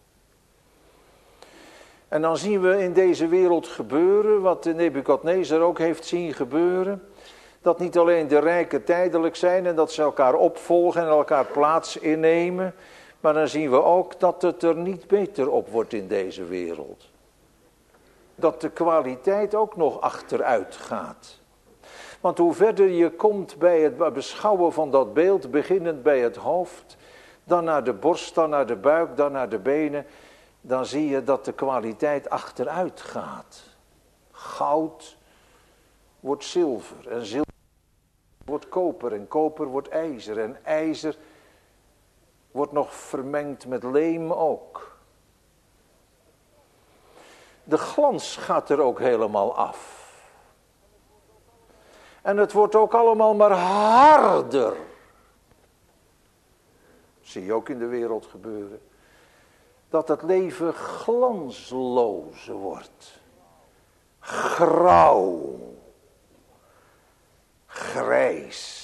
En dan zien we in deze wereld gebeuren wat Nebukadnezar ook heeft zien gebeuren. Dat niet alleen de rijken tijdelijk zijn en dat ze elkaar opvolgen en elkaar plaats innemen. Maar dan zien we ook dat het er niet beter op wordt in deze wereld. Dat de kwaliteit ook nog achteruit gaat. Want hoe verder je komt bij het beschouwen van dat beeld, beginnend bij het hoofd, dan naar de borst, dan naar de buik, dan naar de benen, dan zie je dat de kwaliteit achteruit gaat. Goud wordt zilver en zilver wordt koper en koper wordt ijzer en ijzer wordt nog vermengd met leem ook. De glans gaat er ook helemaal af. En het wordt ook allemaal maar harder. Zie je ook in de wereld gebeuren. Dat het leven glansloos wordt. Grauw. Grijs.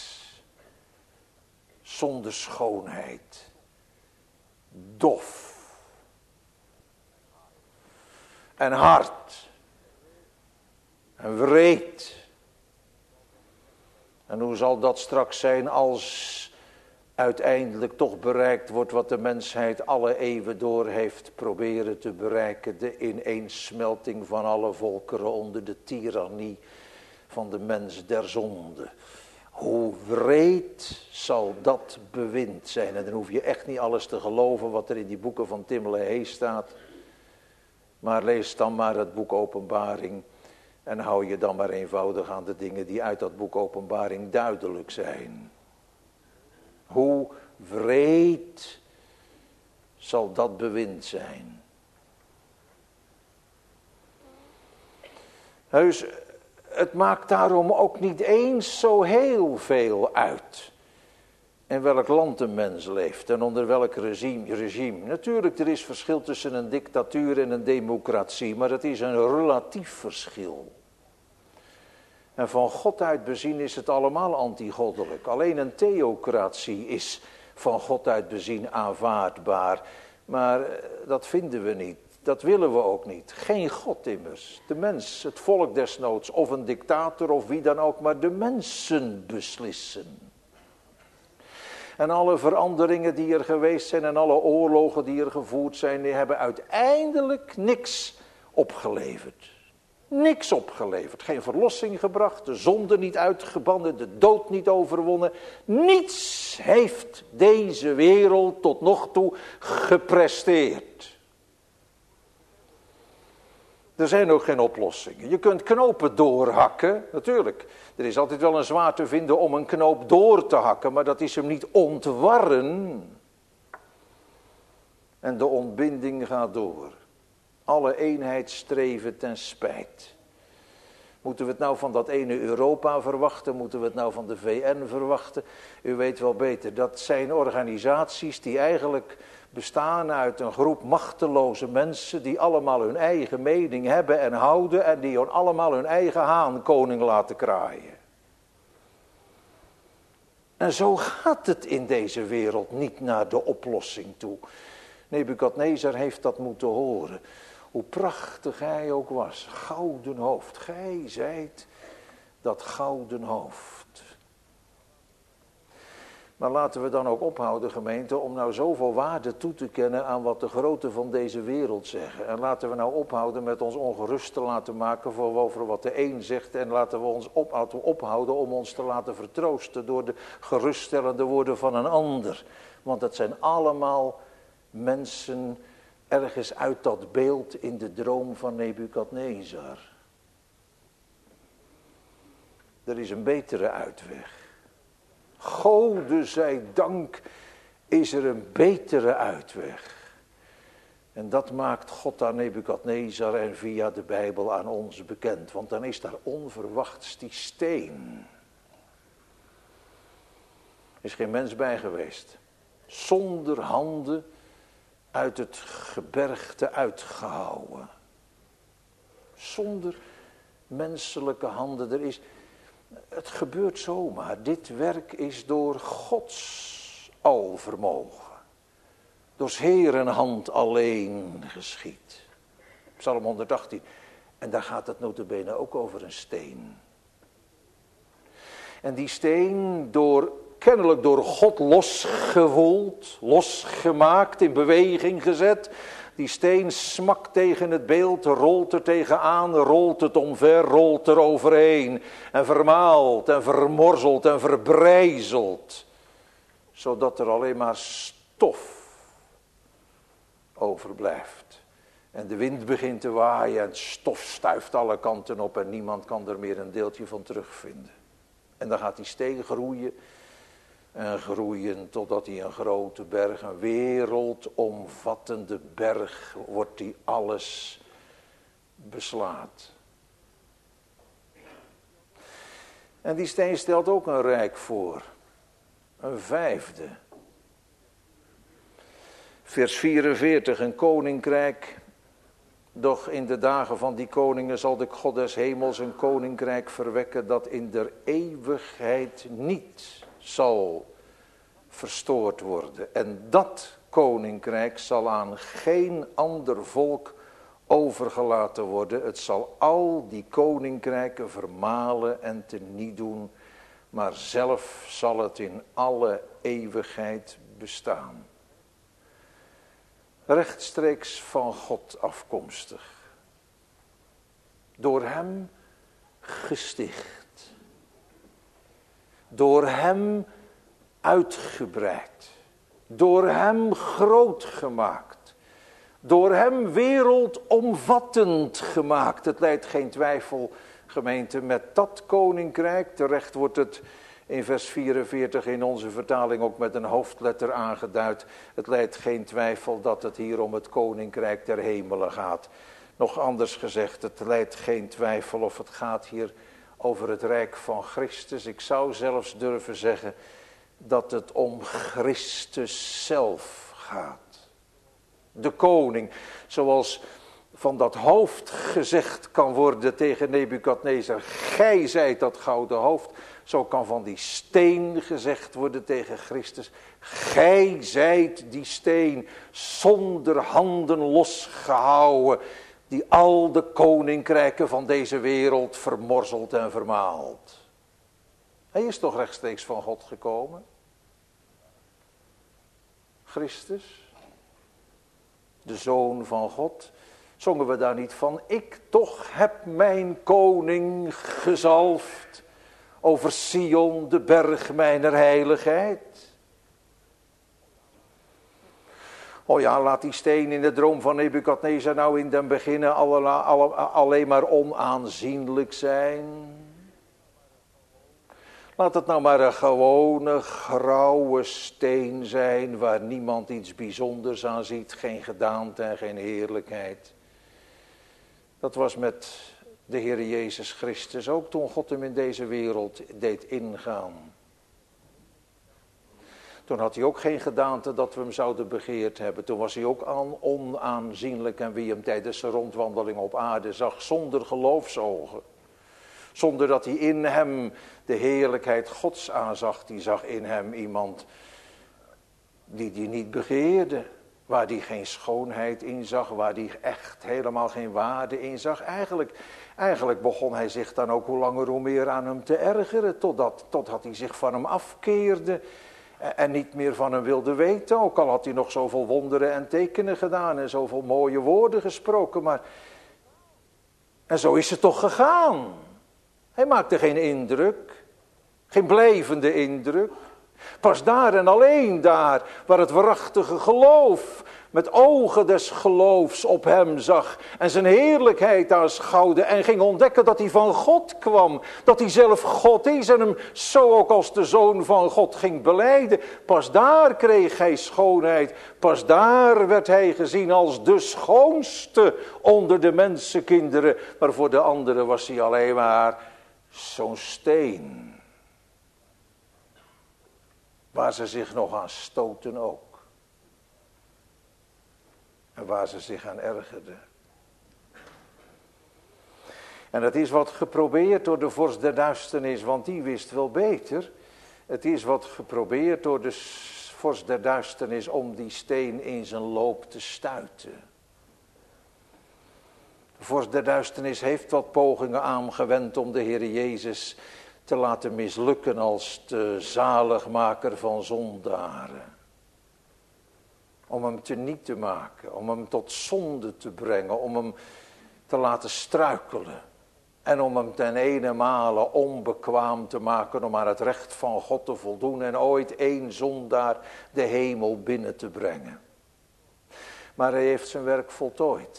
Zonder schoonheid. Dof. En hard. En wreed. En hoe zal dat straks zijn als uiteindelijk toch bereikt wordt wat de mensheid alle eeuwen door heeft proberen te bereiken. De ineensmelting van alle volkeren onder de tirannie van de mens der zonde. Hoe wreed zal dat bewind zijn. En dan hoef je echt niet alles te geloven wat er in die boeken van Tim LaHaye staat. Maar lees dan maar het boek Openbaring. En hou je dan maar eenvoudig aan de dingen die uit dat boek Openbaring duidelijk zijn. Hoe wreed zal dat bewind zijn. Heus, het maakt daarom ook niet eens zo heel veel uit in welk land een mens leeft en onder welk regime. Natuurlijk, er is verschil tussen een dictatuur en een democratie, maar het is een relatief verschil. En van God uit bezien is het allemaal antigoddelijk. Alleen een theocratie is van God uit bezien aanvaardbaar. Maar dat vinden we niet. Dat willen we ook niet. Geen God immers. De mens, het volk desnoods, of een dictator of wie dan ook, maar de mensen beslissen. En alle veranderingen die er geweest zijn en alle oorlogen die er gevoerd zijn, die hebben uiteindelijk niks opgeleverd. Niks opgeleverd. Geen verlossing gebracht, de zonde niet uitgebannen, de dood niet overwonnen. Niets heeft deze wereld tot nog toe gepresteerd. Er zijn ook geen oplossingen. Je kunt knopen doorhakken, natuurlijk. Er is altijd wel een zwaar te vinden om een knoop door te hakken, maar dat is hem niet ontwarren. En de ontbinding gaat door. Alle eenheid streven ten spijt. Moeten we het nou van dat ene Europa verwachten? Moeten we het nou van de VN verwachten? U weet wel beter, dat zijn organisaties die eigenlijk bestaan uit een groep machteloze mensen die allemaal hun eigen mening hebben en houden en die allemaal hun eigen haankoning laten kraaien. En zo gaat het in deze wereld niet naar de oplossing toe. Nebukadnezar heeft dat moeten horen. Hoe prachtig hij ook was. Gouden hoofd. Gij zijt dat gouden hoofd. Maar laten we dan ook ophouden, gemeente, om nou zoveel waarde toe te kennen aan wat de groten van deze wereld zeggen. En laten we nou ophouden met ons ongerust te laten maken over wat de een zegt. En laten we ons ophouden om ons te laten vertroosten door de geruststellende woorden van een ander. Want dat zijn allemaal mensen ergens uit dat beeld in de droom van Nebukadnezar. Er is een betere uitweg. Gode zij dank is er een betere uitweg. En dat maakt God aan Nebukadnezar en via de Bijbel aan ons bekend. Want dan is daar onverwachts die steen. Er is geen mens bij geweest. Zonder handen uit het gebergte uitgehouwen. Zonder menselijke handen. Het gebeurt zomaar. Dit werk is door Gods alvermogen. Door 's Heeren hand alleen geschied. Psalm 118. En daar gaat het nota bene ook over een steen. En die steen kennelijk door God losgewoeld, losgemaakt, in beweging gezet. Die steen smakt tegen het beeld, rolt er tegenaan, rolt het omver, rolt er overheen. En vermaalt en vermorzelt en verbrijzelt. Zodat er alleen maar stof overblijft. En de wind begint te waaien en het stof stuift alle kanten op en niemand kan er meer een deeltje van terugvinden. En dan gaat die steen groeien. En groeien totdat hij een grote berg, een wereldomvattende berg wordt die alles beslaat. En die steen stelt ook een rijk voor. Een vijfde. Vers 44, een koninkrijk. Doch in de dagen van die koningen zal de God des hemels een koninkrijk verwekken dat in der eeuwigheid niet zal verstoord worden. En dat koninkrijk zal aan geen ander volk overgelaten worden. Het zal al die koninkrijken vermalen en teniet doen, maar zelf zal het in alle eeuwigheid bestaan. Rechtstreeks van God afkomstig. Door hem gesticht. Door hem uitgebreid. Door hem groot gemaakt. Door hem wereldomvattend gemaakt. Het lijdt geen twijfel, gemeente, met dat koninkrijk. Terecht wordt het in vers 44 in onze vertaling ook met een hoofdletter aangeduid. Het lijdt geen twijfel dat het hier om het koninkrijk der hemelen gaat. Nog anders gezegd, het lijdt geen twijfel of het gaat hier over het rijk van Christus. Ik zou zelfs durven zeggen dat het om Christus zelf gaat. De koning, zoals van dat hoofd gezegd kan worden tegen Nebukadnezar, gij zijt dat gouden hoofd. Zo kan van die steen gezegd worden tegen Christus, gij zijt die steen, zonder handen losgehouden, die al de koninkrijken van deze wereld vermorzelt en vermaalt. Hij is toch rechtstreeks van God gekomen? Christus, de Zoon van God. Zongen we daar niet van? Ik toch heb mijn koning gezalfd over Sion, de berg mijner heiligheid. Oh ja, laat die steen in de droom van Nebukadnezar nou in den beginne alleen maar onaanzienlijk zijn. Laat het nou maar een gewone grauwe steen zijn waar niemand iets bijzonders aan ziet, geen gedaante en geen heerlijkheid. Dat was met de Heer Jezus Christus ook toen God hem in deze wereld deed ingaan. Toen had hij ook geen gedaante dat we hem zouden begeerd hebben. Toen was hij ook onaanzienlijk en wie hem tijdens zijn rondwandeling op aarde zag zonder geloofsogen. Zonder dat hij in hem de heerlijkheid Gods aanzag. Die zag in hem iemand die niet begeerde. Waar hij geen schoonheid in zag. Waar hij echt helemaal geen waarde in zag. Eigenlijk begon hij zich dan ook hoe langer hoe meer aan hem te ergeren. Totdat hij zich van hem afkeerde. En niet meer van hem wilde weten. Ook al had hij nog zoveel wonderen en tekenen gedaan. En zoveel mooie woorden gesproken. Maar... En zo is het toch gegaan. Hij maakte geen indruk. Geen blijvende indruk. Pas daar en alleen daar waar het waarachtige geloof met ogen des geloofs op hem zag en zijn heerlijkheid aanschouwde en ging ontdekken dat hij van God kwam, dat hij zelf God is en hem zo ook als de Zoon van God ging belijden. Pas daar kreeg hij schoonheid, pas daar werd hij gezien als de schoonste onder de mensenkinderen, maar voor de anderen was hij alleen maar zo'n steen. Waar ze zich nog aan stoten ook. En waar ze zich aan ergerden. En het is wat geprobeerd door de vorst der duisternis, want die wist wel beter. Het is wat geprobeerd door de vorst der duisternis om die steen in zijn loop te stuiten. De vorst der duisternis heeft wat pogingen aangewend om de Heer Jezus te laten mislukken als de zaligmaker van zondaren. Om hem teniet te maken, om hem tot zonde te brengen, om hem te laten struikelen. En om hem ten ene onbekwaam te maken om aan het recht van God te voldoen en ooit één zondaar de hemel binnen te brengen. Maar hij heeft zijn werk voltooid.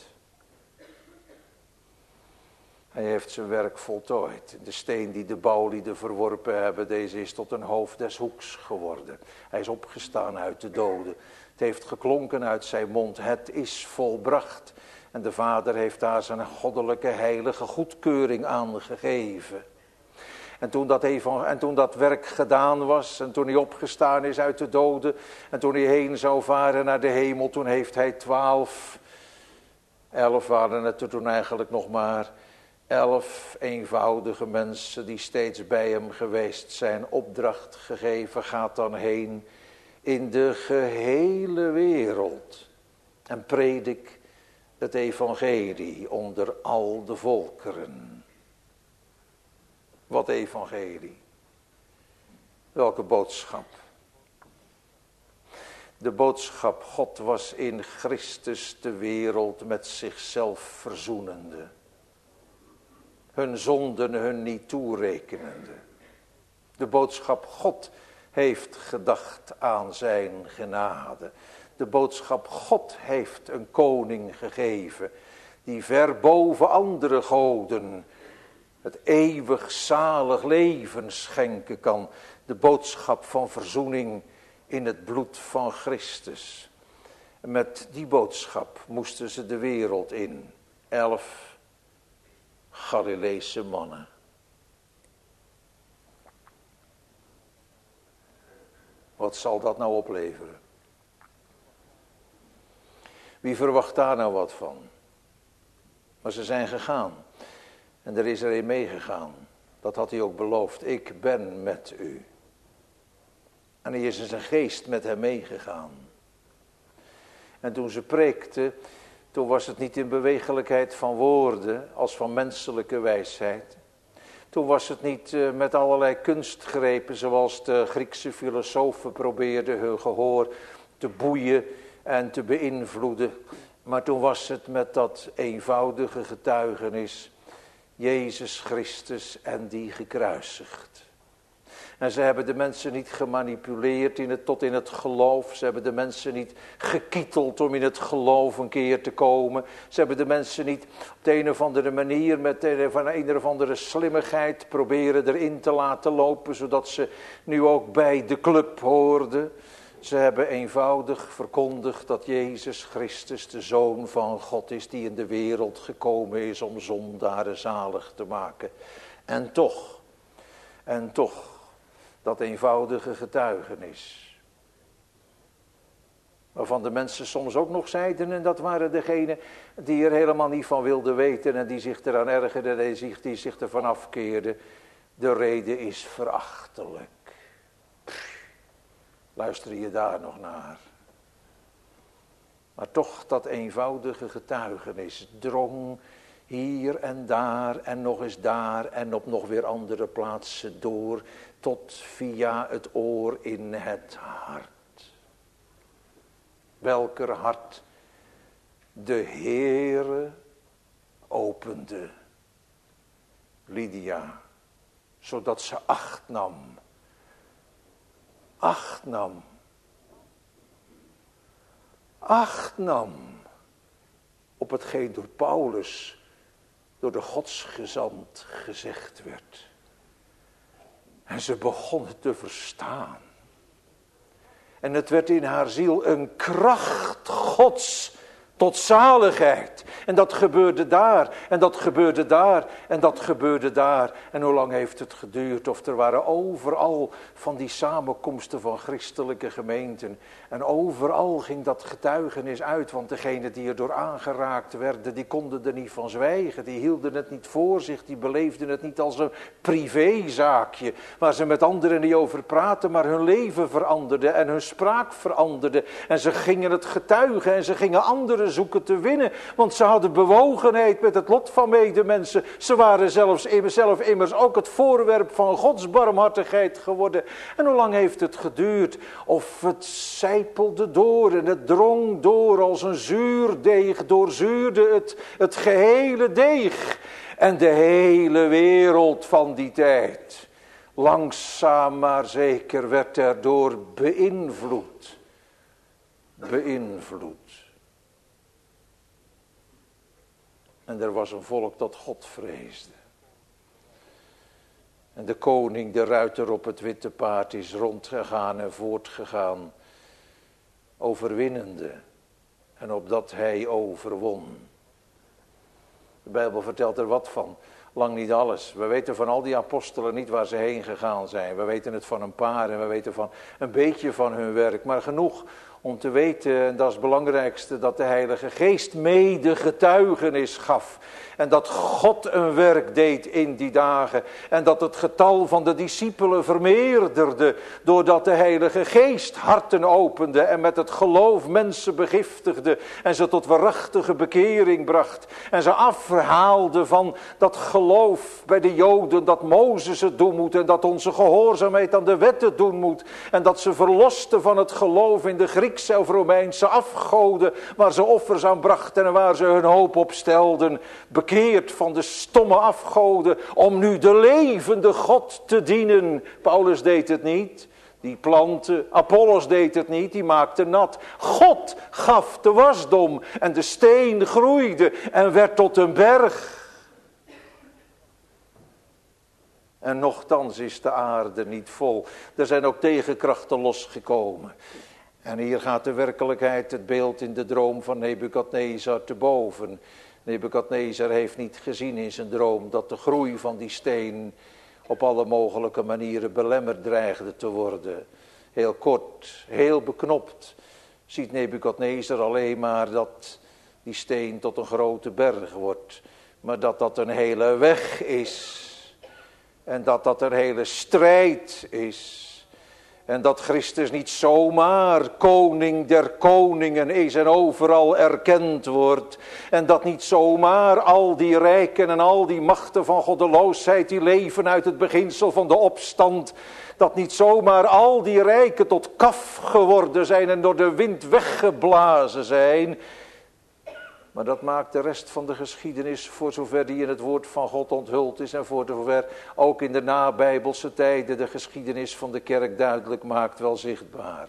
Hij heeft zijn werk voltooid. De steen die de bouwlieden verworpen hebben, deze is tot een hoofd des hoeks geworden. Hij is opgestaan uit de doden. Het heeft geklonken uit zijn mond, het is volbracht. En de Vader heeft daar zijn goddelijke heilige goedkeuring aan gegeven. En toen dat werk gedaan was, en toen hij opgestaan is uit de doden, en toen hij heen zou varen naar de hemel, toen heeft hij 11 waren het er toen eigenlijk nog maar, 11 eenvoudige mensen die steeds bij hem geweest zijn, opdracht gegeven, gaat dan heen in de gehele wereld en predik het evangelie onder al de volkeren. Wat evangelie? Welke boodschap? De boodschap, God was in Christus de wereld met zichzelf verzoenende. Hun zonden hun niet toerekenende. De boodschap, God heeft gedacht aan zijn genade. De boodschap, God heeft een koning gegeven die ver boven andere goden het eeuwig zalig leven schenken kan. De boodschap van verzoening in het bloed van Christus. En met die boodschap moesten ze de wereld in. 11 Galileese mannen. Wat zal dat nou opleveren? Wie verwacht daar nou wat van? Maar ze zijn gegaan. En er is er een meegegaan. Dat had hij ook beloofd. Ik ben met u. En hij is in zijn geest met hem meegegaan. En toen ze preekte, toen was het niet in bewegelijkheid van woorden als van menselijke wijsheid. Toen was het niet met allerlei kunstgrepen zoals de Griekse filosofen probeerden hun gehoor te boeien en te beïnvloeden. Maar toen was het met dat eenvoudige getuigenis, Jezus Christus en die gekruisigd. En ze hebben de mensen niet gemanipuleerd tot in het geloof. Ze hebben de mensen niet gekieteld om in het geloof een keer te komen. Ze hebben de mensen niet op de een of andere manier met een of andere slimmigheid proberen erin te laten lopen, zodat ze nu ook bij de club hoorden. Ze hebben eenvoudig verkondigd dat Jezus Christus de Zoon van God is, die in de wereld gekomen is om zondaren zalig te maken. En toch, dat eenvoudige getuigenis, waarvan de mensen soms ook nog zeiden, en dat waren degenen die er helemaal niet van wilden weten en die zich eraan ergerden, die zich ervan afkeerden. De reden is verachtelijk. Luister je daar nog naar? Maar toch dat eenvoudige getuigenis drong hier en daar en nog eens daar en op nog weer andere plaatsen door, tot via het oor in het hart. Welker hart de Heere opende Lydia, zodat ze acht nam op hetgeen door Paulus, door de godsgezant gezegd werd. En ze begon het te verstaan. En het werd in haar ziel een kracht Gods tot zaligheid. En dat gebeurde daar, en dat gebeurde daar, en dat gebeurde daar. En hoe lang heeft het geduurd? Of er waren overal van die samenkomsten van christelijke gemeenten. En overal ging dat getuigenis uit, want degenen die er door aangeraakt werden, die konden er niet van zwijgen. Die hielden het niet voor zich, die beleefden het niet als een privézaakje, waar ze met anderen niet over praten, maar hun leven veranderde en hun spraak veranderde. En ze gingen het getuigen en ze gingen anderen zoeken te winnen, want ze hadden bewogenheid met het lot van medemensen. Ze waren zelf immers ook het voorwerp van Gods barmhartigheid geworden. En hoe lang heeft het geduurd? Of het sijpelde door en het drong door als een zuurdeeg, doorzuurde het gehele deeg en de hele wereld van die tijd. Langzaam maar zeker werd erdoor beïnvloed. En er was een volk dat God vreesde. En de koning, de ruiter op het witte paard, is rondgegaan en voortgegaan, overwinnende. En opdat hij overwon. De Bijbel vertelt er wat van. Lang niet alles. We weten van al die apostelen niet waar ze heen gegaan zijn. We weten het van een paar en we weten van een beetje van hun werk. Maar genoeg om te weten, en dat is het belangrijkste, dat de Heilige Geest mede getuigenis gaf. En dat God een werk deed in die dagen. En dat het getal van de discipelen vermeerderde, doordat de Heilige Geest harten opende en met het geloof mensen begiftigde. En ze tot waarachtige bekering bracht. En ze afhaalde van dat geloof bij de Joden, dat Mozes het doen moet. En dat onze gehoorzaamheid aan de wet het doen moet. En dat ze verloste van het geloof in de Griekse of Romeinse afgoden, waar ze offers aan brachten en waar ze hun hoop op stelden. Bekeerd van de stomme afgoden, om nu de levende God te dienen. Paulus deed het niet, die plantte. Apollos deed het niet, die maakte nat. God gaf de wasdom en de steen groeide en werd tot een berg. En nochtans is de aarde niet vol. Er zijn ook tegenkrachten losgekomen. En hier gaat de werkelijkheid, het beeld in de droom van Nebukadnezar te boven. Nebukadnezar heeft niet gezien in zijn droom dat de groei van die steen op alle mogelijke manieren belemmerd dreigde te worden. Heel kort, heel beknopt, ziet Nebukadnezar alleen maar dat die steen tot een grote berg wordt. maar dat dat een hele weg is. En dat dat een hele strijd is. En dat Christus niet zomaar koning der koningen is en overal erkend wordt. En dat niet zomaar al die rijken en al die machten van goddeloosheid die leven uit het beginsel van de opstand. Dat niet zomaar al die rijken tot kaf geworden zijn en door de wind weggeblazen zijn. Maar dat maakt de rest van de geschiedenis, voor zover die in het woord van God onthuld is en voor zover ook in de nabijbelse tijden de geschiedenis van de kerk duidelijk maakt, wel zichtbaar.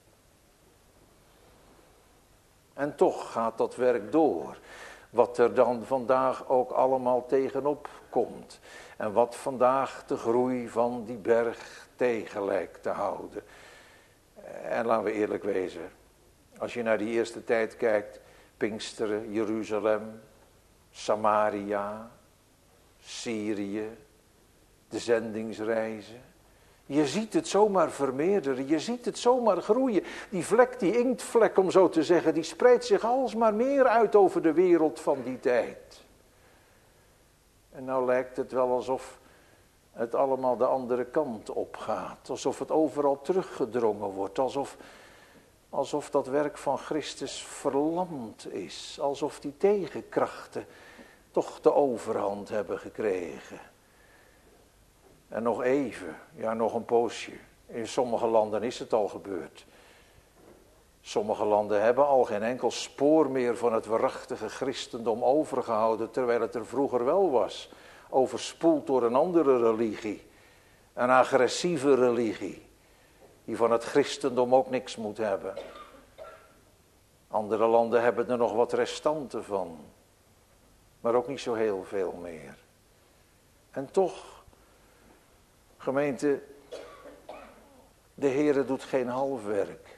En toch gaat dat werk door. Wat er dan vandaag ook allemaal tegenop komt. En wat vandaag de groei van die berg tegen lijkt te houden. En laten we eerlijk wezen, als je naar die eerste tijd kijkt, Pinksteren, Jeruzalem, Samaria, Syrië, de zendingsreizen. Je ziet het zomaar vermeerderen, je ziet het zomaar groeien. Die vlek, die inktvlek om zo te zeggen, die spreidt zich alsmaar meer uit over de wereld van die tijd. En nou lijkt het wel alsof het allemaal de andere kant op gaat. Alsof het overal teruggedrongen wordt, alsof dat werk van Christus verlamd is. Alsof die tegenkrachten toch de overhand hebben gekregen. En nog even, ja nog een poosje. In sommige landen is het al gebeurd. Sommige landen hebben al geen enkel spoor meer van het waarachtige christendom overgehouden, terwijl het er vroeger wel was. Overspoeld door een andere religie. Een agressieve religie. Die van het christendom ook niks moet hebben. Andere landen hebben er nog wat restanten van. Maar ook niet zo heel veel meer. En toch, gemeente, de Heere doet geen halfwerk.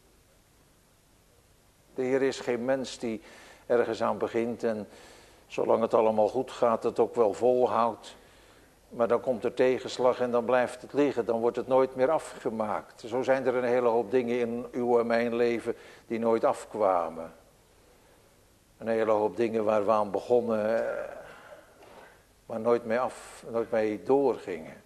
De Heer is geen mens die ergens aan begint en zolang het allemaal goed gaat het ook wel volhoudt. Maar dan komt er tegenslag en dan blijft het liggen, dan wordt het nooit meer afgemaakt. Zo zijn er een hele hoop dingen in uw en mijn leven die nooit afkwamen. Een hele hoop dingen waar we aan begonnen, maar nooit mee doorgingen.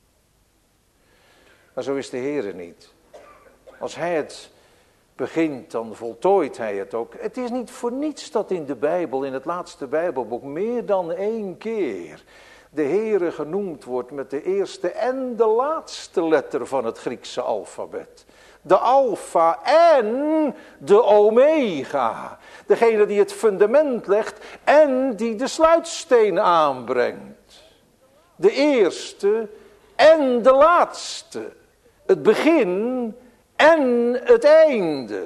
Maar zo is de Heer niet. Als Hij het begint, dan voltooit Hij het ook. Het is niet voor niets dat in de Bijbel, in het laatste Bijbelboek, meer dan 1 keer de Heere genoemd wordt met de eerste en de laatste letter van het Griekse alfabet. De alfa en de omega. Degene die het fundament legt en die de sluitsteen aanbrengt. De eerste en de laatste. Het begin en het einde.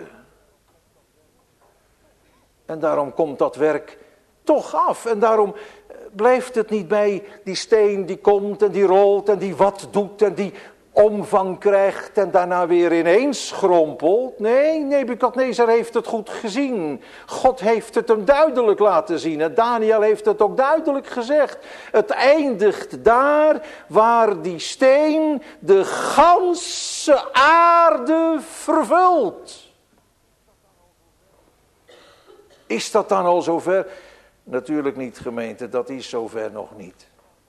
En daarom komt dat werk toch af. En daarom blijft het niet bij die steen die komt en die rolt en die wat doet en die omvang krijgt en daarna weer ineens schrompelt. Nee, Nebukadnezar heeft het goed gezien. God heeft het hem duidelijk laten zien. En Daniel heeft het ook duidelijk gezegd. Het eindigt daar waar die steen de ganse aarde vervult. Is dat dan al zover? Natuurlijk niet, gemeente, dat is zover nog niet.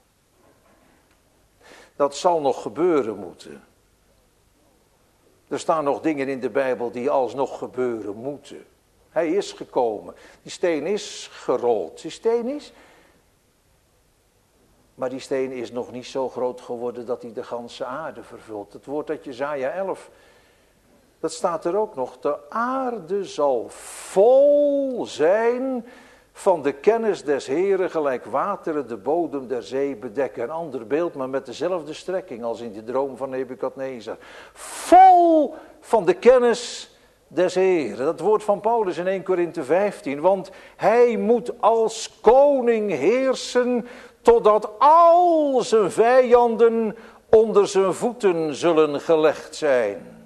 Dat zal nog gebeuren moeten. Er staan nog dingen in de Bijbel die alsnog gebeuren moeten. Hij is gekomen. Die steen is gerold. Die steen is... Maar die steen is nog niet zo groot geworden dat hij de ganse aarde vervult. Het woord uit Jesaja 11, dat staat er ook nog. De aarde zal vol zijn van de kennis des Heeren, gelijk wateren de bodem der zee bedekken. Een ander beeld, maar met dezelfde strekking als in de droom van Nebukadnezar. Vol van de kennis des Heeren. Dat woord van Paulus in 1 Korinthe 15. Want hij moet als koning heersen, totdat al zijn vijanden onder zijn voeten zullen gelegd zijn.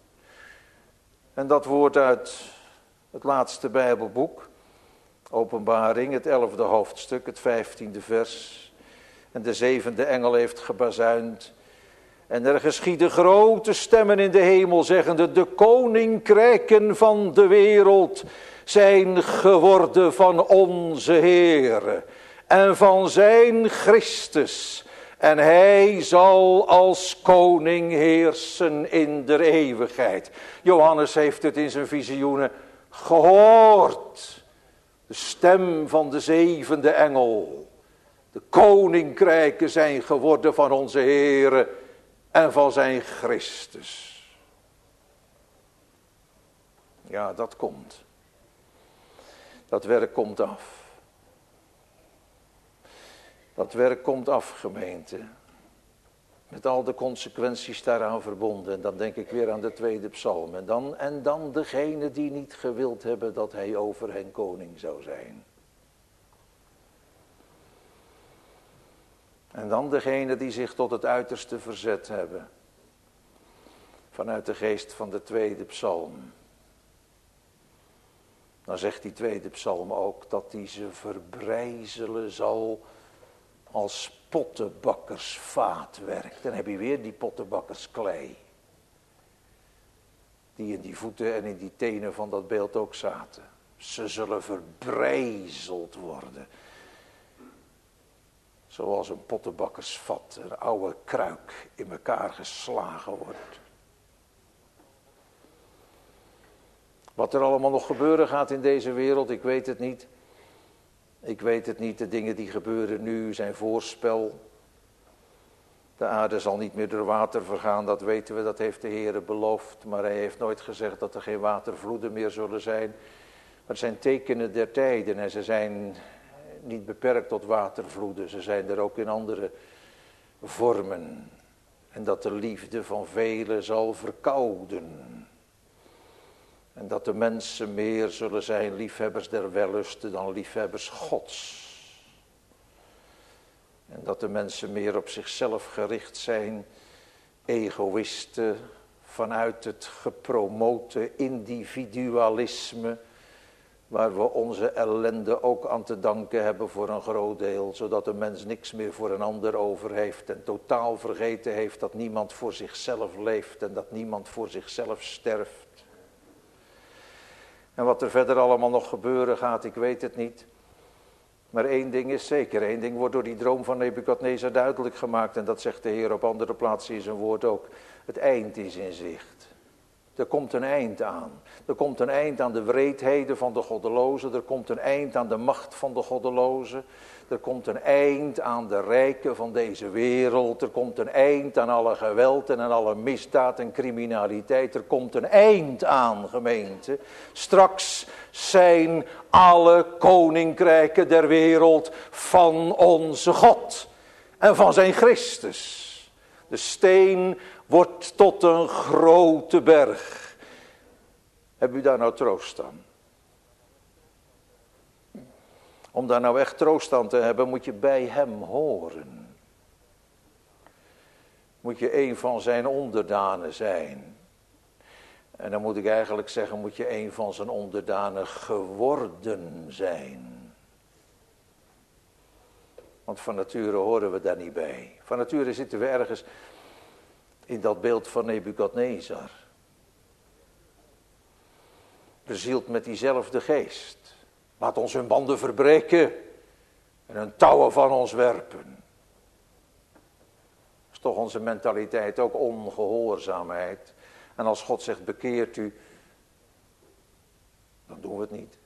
En dat woord uit het laatste Bijbelboek, Openbaring, het 11e hoofdstuk, het 15e vers. En de 7e engel heeft gebazuind. En er geschieden grote stemmen in de hemel, zeggende: de koninkrijken van de wereld zijn geworden van onze Heere en van zijn Christus. En hij zal als koning heersen in de eeuwigheid. Johannes heeft het in zijn visioenen gehoord. De stem van de zevende engel. De koninkrijken zijn geworden van onze Heere en van zijn Christus. Ja, dat komt. Dat werk komt af. Dat werk komt af, gemeente. Met al de consequenties daaraan verbonden. En dan denk ik weer aan de tweede psalm. En dan degene die niet gewild hebben dat hij over hen koning zou zijn. En dan degene die zich tot het uiterste verzet hebben. Vanuit de geest van de tweede psalm. Dan zegt die tweede psalm ook dat hij ze verbrijzelen zal als pottenbakkersvaatwerk. Dan heb je weer die pottenbakkersklei. Die in die voeten en in die tenen van dat beeld ook zaten. Ze zullen verbrijzeld worden. Zoals een pottenbakkersvat, een oude kruik in elkaar geslagen wordt. Wat er allemaal nog gebeuren gaat in deze wereld, ik weet het niet. Ik weet het niet, de dingen die gebeuren nu zijn voorspel. De aarde zal niet meer door water vergaan, dat weten we, dat heeft de Heer beloofd. Maar hij heeft nooit gezegd dat er geen watervloeden meer zullen zijn. Maar het zijn tekenen der tijden en ze zijn niet beperkt tot watervloeden. Ze zijn er ook in andere vormen. En dat de liefde van velen zal verkouden. En dat de mensen meer zullen zijn liefhebbers der wellusten dan liefhebbers Gods. En dat de mensen meer op zichzelf gericht zijn, egoïsten, vanuit het gepromote individualisme, waar we onze ellende ook aan te danken hebben voor een groot deel, zodat de mens niks meer voor een ander over heeft en totaal vergeten heeft dat niemand voor zichzelf leeft en dat niemand voor zichzelf sterft. En wat er verder allemaal nog gebeuren gaat, ik weet het niet. Maar één ding is zeker, één ding wordt door die droom van Nebukadnezar duidelijk gemaakt. En dat zegt de Heer op andere plaatsen in zijn woord ook. Het eind is in zicht. Er komt een eind aan. Er komt een eind aan de wreedheden van de goddelozen. Er komt een eind aan de macht van de goddelozen. Er komt een eind aan de rijken van deze wereld. Er komt een eind aan alle geweld en aan alle misdaad en criminaliteit. Er komt een eind aan, gemeente. Straks zijn alle koninkrijken der wereld van onze God en van zijn Christus. De steen wordt tot een grote berg. Heb u daar nou troost aan? Om daar nou echt troost aan te hebben, moet je bij hem horen. Moet je een van zijn onderdanen zijn. En dan moet ik eigenlijk zeggen, moet je een van zijn onderdanen geworden zijn. Want van nature horen we daar niet bij. Van nature zitten we ergens in dat beeld van Nebukadnezar. Bezield met diezelfde geest. Laat ons hun banden verbreken en hun touwen van ons werpen. Dat is toch onze mentaliteit, ook ongehoorzaamheid. En als God zegt bekeert u, dan doen we het niet.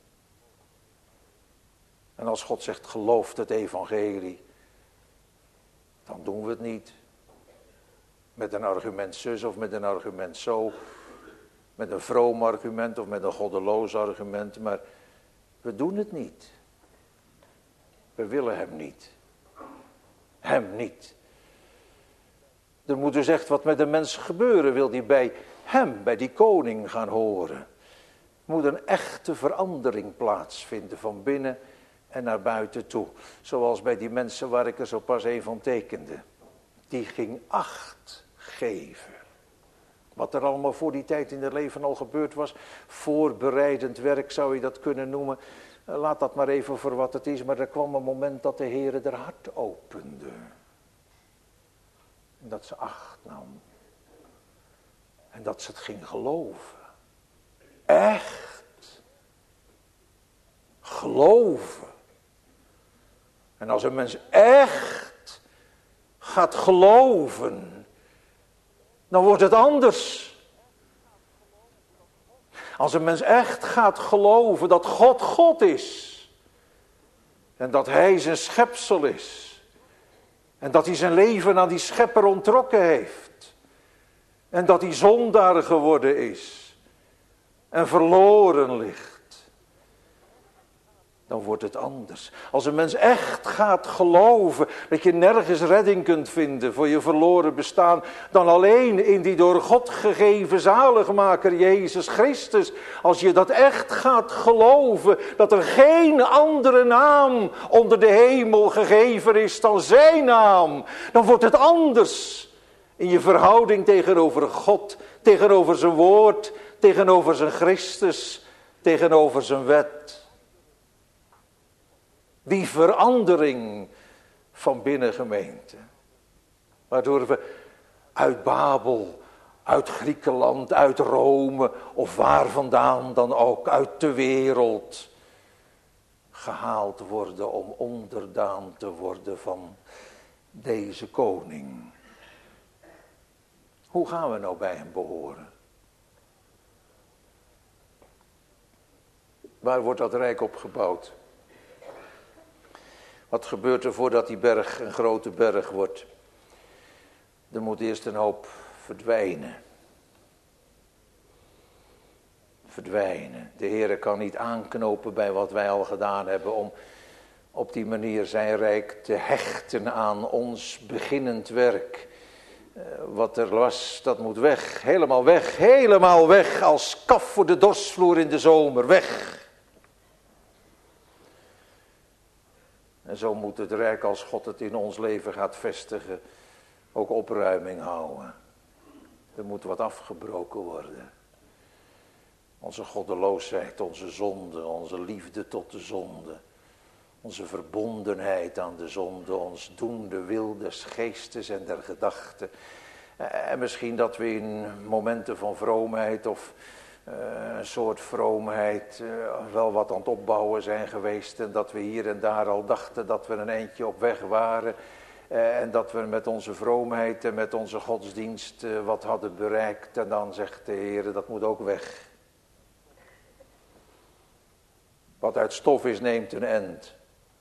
En als God zegt gelooft het evangelie, dan doen we het niet. Met een argument zus of met een argument zo. Met een vroom argument of met een goddeloos argument. Maar we doen het niet. We willen hem niet. Hem niet. Er moet dus echt wat met de mens gebeuren. Wil die bij hem, bij die koning gaan horen. Er moet een echte verandering plaatsvinden van binnen en naar buiten toe. Zoals bij die mensen waar ik er zo pas een van tekende. Die ging acht geven. Wat er allemaal voor die tijd in het leven al gebeurd was. Voorbereidend werk zou je dat kunnen noemen. Laat dat maar even voor wat het is. Maar er kwam een moment dat de Heer haar hart opende. En dat ze acht nam. En dat ze het ging geloven. Echt. Geloven. En als een mens echt gaat geloven, dan wordt het anders. Als een mens echt gaat geloven dat God God is. En dat hij zijn schepsel is. En dat hij zijn leven aan die schepper onttrokken heeft. En dat hij zondaar geworden is. En verloren ligt. Dan wordt het anders. Als een mens echt gaat geloven dat je nergens redding kunt vinden voor je verloren bestaan, dan alleen in die door God gegeven zaligmaker Jezus Christus. Als je dat echt gaat geloven, dat er geen andere naam onder de hemel gegeven is dan zijn naam, dan wordt het anders in je verhouding tegenover God, tegenover zijn woord, tegenover zijn Christus, tegenover zijn wet. Die verandering van binnengemeente. Waardoor we uit Babel, uit Griekenland, uit Rome of waar vandaan dan ook, uit de wereld gehaald worden om onderdaan te worden van deze koning. Hoe gaan we nou bij hem behoren? Waar wordt dat rijk opgebouwd? Wat gebeurt er voordat die berg een grote berg wordt? Er moet eerst een hoop verdwijnen. Verdwijnen. De Heere kan niet aanknopen bij wat wij al gedaan hebben om op die manier zijn rijk te hechten aan ons beginnend werk. Wat er was, dat moet weg. Helemaal weg als kaf voor de dorsvloer in de zomer. Weg. En zo moet het rijk, als God het in ons leven gaat vestigen, ook opruiming houden. Er moet wat afgebroken worden. Onze goddeloosheid, onze zonde, onze liefde tot de zonde. Onze verbondenheid aan de zonde, ons doen de wil des geestes en der gedachten. En misschien dat we in momenten van vroomheid of een soort vroomheid wel wat aan het opbouwen zijn geweest. En dat we hier en daar al dachten dat we een eindje op weg waren. En dat we met onze vroomheid en met onze godsdienst wat hadden bereikt. En dan zegt de Heer, dat moet ook weg. Wat uit stof is, neemt een end.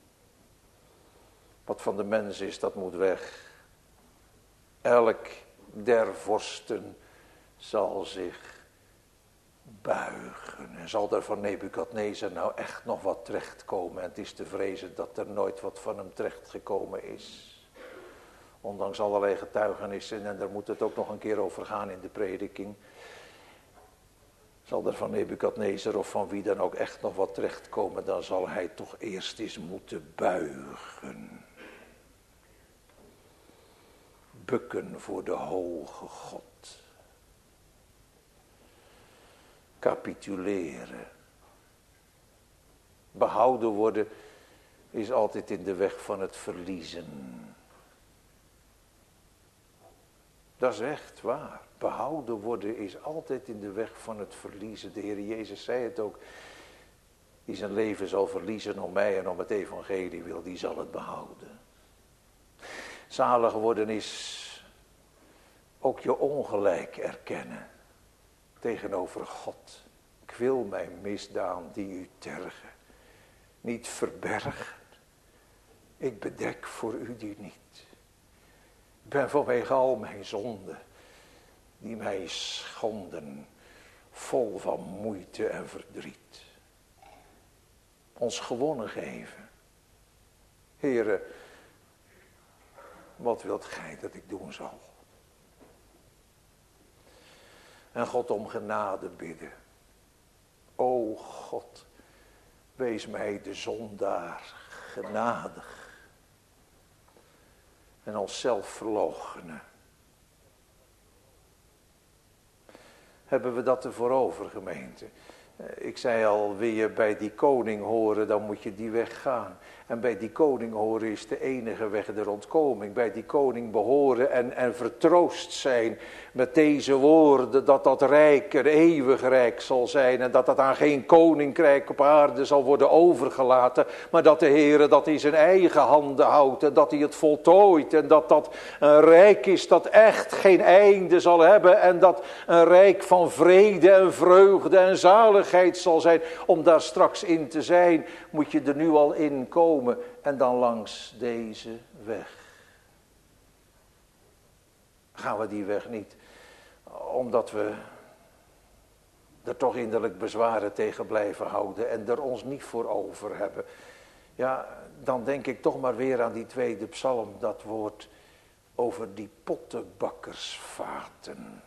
Wat van de mens is, dat moet weg. Elk der vorsten zal zich buigen. En zal er van Nebukadnezar nou echt nog wat terechtkomen? En het is te vrezen dat er nooit wat van hem terechtgekomen is. Ondanks allerlei getuigenissen, en daar moet het ook nog een keer over gaan in de prediking. Zal er van Nebukadnezar of van wie dan ook echt nog wat terechtkomen, dan zal hij toch eerst eens moeten buigen. Bukken voor de hoge God. Capituleren. Behouden worden is altijd in de weg van het verliezen. Dat is echt waar. Behouden worden is altijd in de weg van het verliezen. De Heer Jezus zei het ook. Die zijn leven zal verliezen om mij en om het evangelie wil, die zal het behouden. Zalig worden is ook je ongelijk erkennen tegenover God. Ik wil mijn misdaan die u tergen niet verbergen. Ik bedek voor u die niet. Ik ben vanwege al mijn zonden die mij schonden, vol van moeite en verdriet. Ons gewonnen geven. Heere, wat wilt gij dat ik doen zal? En God om genade bidden. O God, wees mij de zondaar genadig. En onszelf verloochenen. Hebben we dat ervoor over, gemeente? Ik zei al, wil je bij die koning horen, dan moet je die weg gaan. En bij die koning horen is de enige weg der ontkoming. Bij die koning behoren en vertroost zijn met deze woorden, dat dat rijk een eeuwig rijk zal zijn. En dat dat aan geen koninkrijk op aarde zal worden overgelaten. Maar dat de Heere dat in zijn eigen handen houdt en dat hij het voltooit. En dat dat een rijk is dat echt geen einde zal hebben. En dat een rijk van vrede en vreugde en zaligheid zal zijn. Om daar straks in te zijn, moet je er nu al in komen. En dan langs deze weg. Gaan we die weg niet, omdat we er toch innerlijk bezwaren tegen blijven houden en er ons niet voor over hebben. Ja, dan denk ik toch maar weer aan die tweede psalm, dat woord over die pottenbakkersvaten.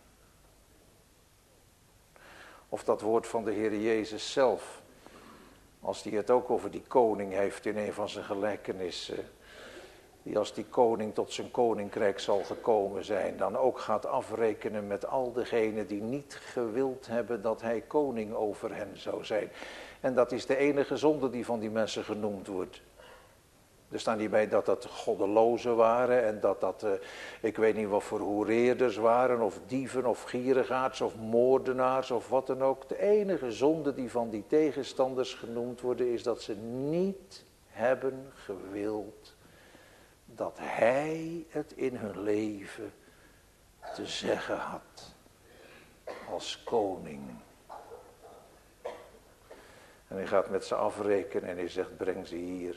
Of dat woord van de Heer Jezus zelf. Als hij het ook over die koning heeft in een van zijn gelijkenissen. Die als die koning tot zijn koninkrijk zal gekomen zijn. Dan ook gaat afrekenen met al degenen die niet gewild hebben dat hij koning over hen zou zijn. En dat is de enige zonde die van die mensen genoemd wordt. Er staan niet bij dat dat goddelozen waren en dat ik weet niet wat voor hoereerders waren of dieven of gierigaards of moordenaars of wat dan ook. De enige zonde die van die tegenstanders genoemd worden is dat ze niet hebben gewild dat hij het in hun leven te zeggen had als koning. En hij gaat met ze afrekenen en hij zegt, breng ze hier.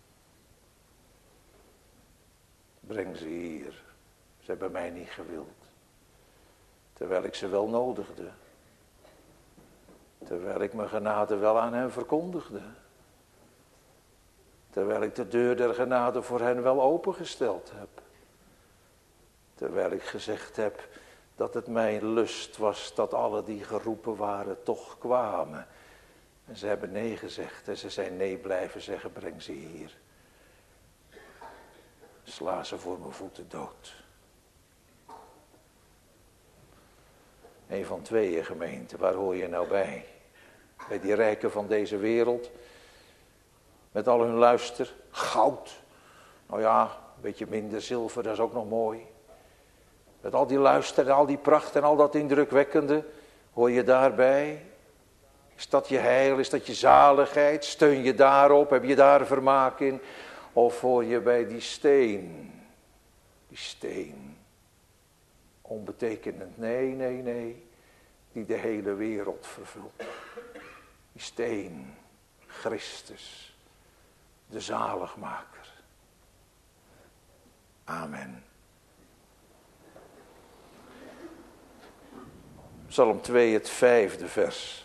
Breng ze hier. Ze hebben mij niet gewild. Terwijl ik ze wel nodigde. Terwijl ik mijn genade wel aan hen verkondigde. Terwijl ik de deur der genade voor hen wel opengesteld heb. Terwijl ik gezegd heb dat het mijn lust was dat alle die geroepen waren toch kwamen. En ze hebben nee gezegd en ze zijn nee blijven zeggen, breng ze hier. Sla ze voor mijn voeten dood. Een van tweeën, gemeente, waar hoor je nou bij? Bij die rijken van deze wereld, met al hun luister, goud. Nou ja, een beetje minder zilver, dat is ook nog mooi. Met al die luister en al die pracht en al dat indrukwekkende, hoor je daarbij? Is dat je heil, is dat je zaligheid? Steun je daarop, heb je daar vermaak in? Of hoor je bij die steen? Die steen. Onbetekenend, nee. Die de hele wereld vervult. Die steen. Christus. De zaligmaker. Amen. Psalm 2, het 5e vers.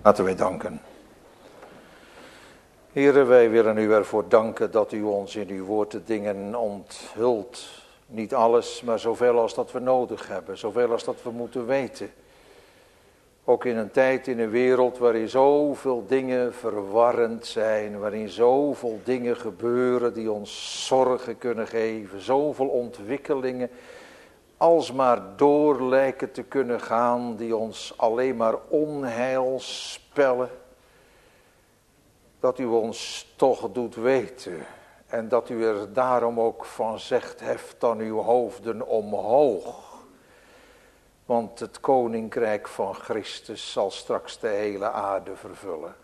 Laten wij danken. Heere, wij willen u ervoor danken dat u ons in uw woord de dingen onthult. Niet alles, maar zoveel als dat we nodig hebben, zoveel als dat we moeten weten. Ook in een tijd, in een wereld waarin zoveel dingen verwarrend zijn, waarin zoveel dingen gebeuren die ons zorgen kunnen geven, zoveel ontwikkelingen alsmaar door lijken te kunnen gaan die ons alleen maar onheil spellen. Dat u ons toch doet weten en dat u er daarom ook van zegt, heft dan uw hoofden omhoog. Want het koninkrijk van Christus zal straks de hele aarde vervullen.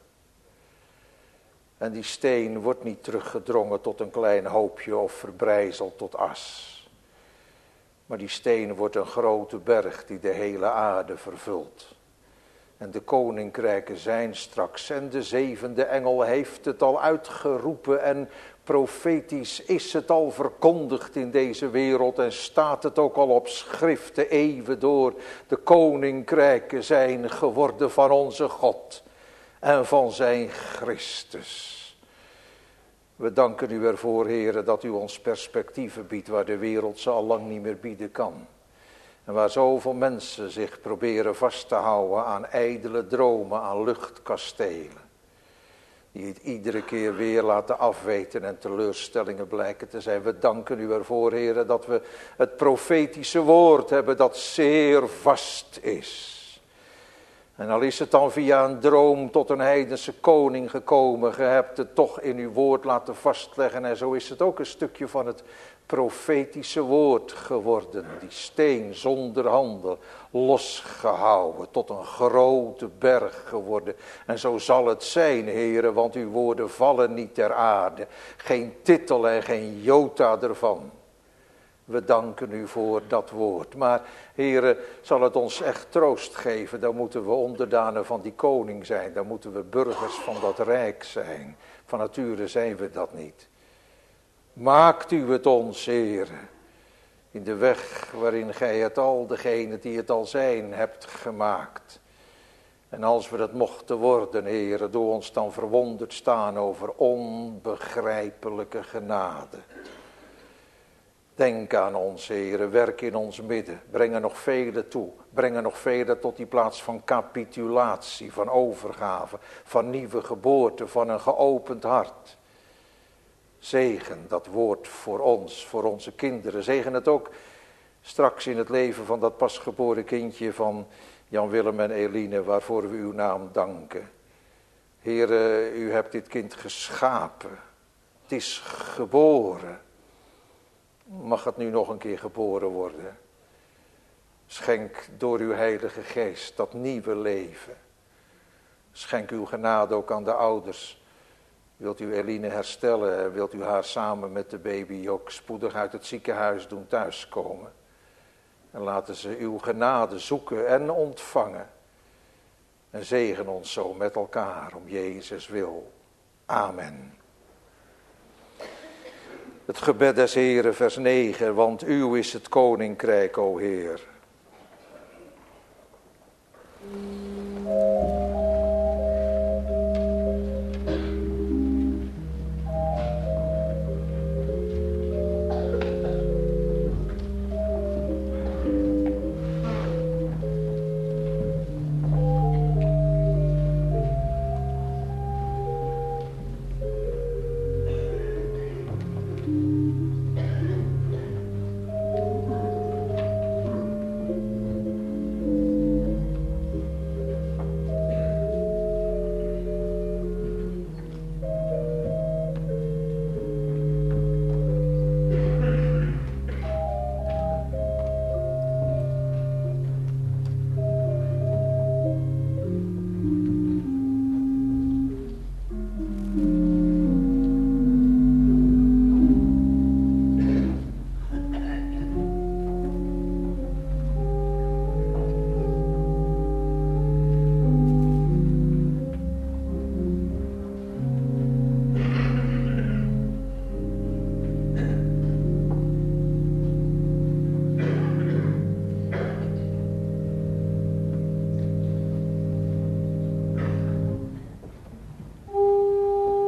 En die steen wordt niet teruggedrongen tot een klein hoopje of verbrijzeld tot as. Maar die steen wordt een grote berg die de hele aarde vervult. En de koninkrijken zijn straks. En de zevende engel heeft het al uitgeroepen. En profetisch is het al verkondigd in deze wereld. En staat het ook al op schrift de eeuwen door. De koninkrijken zijn geworden van onze God. En van zijn Christus. We danken u ervoor, Heere, dat u ons perspectieven biedt waar de wereld ze al lang niet meer bieden kan. En waar zoveel mensen zich proberen vast te houden aan ijdele dromen, aan luchtkastelen. Die het iedere keer weer laten afweten en teleurstellingen blijken te zijn. We danken u ervoor, Heere, dat we het profetische woord hebben dat zeer vast is. En al is het dan via een droom tot een heidense koning gekomen, ge hebt het toch in uw woord laten vastleggen. En zo is het ook een stukje van het profetische woord geworden. Die steen zonder handel, losgehouden, tot een grote berg geworden. En zo zal het zijn, Heere, want uw woorden vallen niet ter aarde. Geen titel en geen jota ervan. We danken u voor dat woord. Maar, Heere, zal het ons echt troost geven, dan moeten we onderdanen van die koning zijn. Dan moeten we burgers van dat rijk zijn. Van nature zijn we dat niet. Maakt u het ons, Heere, in de weg waarin gij het al, degenen die het al zijn, hebt gemaakt. En als we dat mochten worden, Heere, doe ons dan verwonderd staan over onbegrijpelijke genade. Denk aan ons, Heere, werk in ons midden, breng er nog velen toe. Breng er nog velen tot die plaats van capitulatie, van overgave, van nieuwe geboorte, van een geopend hart. Zegen dat woord voor ons, voor onze kinderen. Zegen het ook straks in het leven van dat pasgeboren kindje van Jan Willem en Eline, waarvoor we uw naam danken. Heere, u hebt dit kind geschapen. Het is geboren. Mag het nu nog een keer geboren worden? Schenk door uw heilige geest dat nieuwe leven. Schenk uw genade ook aan de ouders. Wilt u Eline herstellen? Wilt u haar samen met de baby ook spoedig uit het ziekenhuis doen thuiskomen? En laten ze uw genade zoeken en ontvangen. En zegen ons zo met elkaar om Jezus wil. Amen. Het gebed des Heeren, vers 9, want uw is het koninkrijk, o Heer.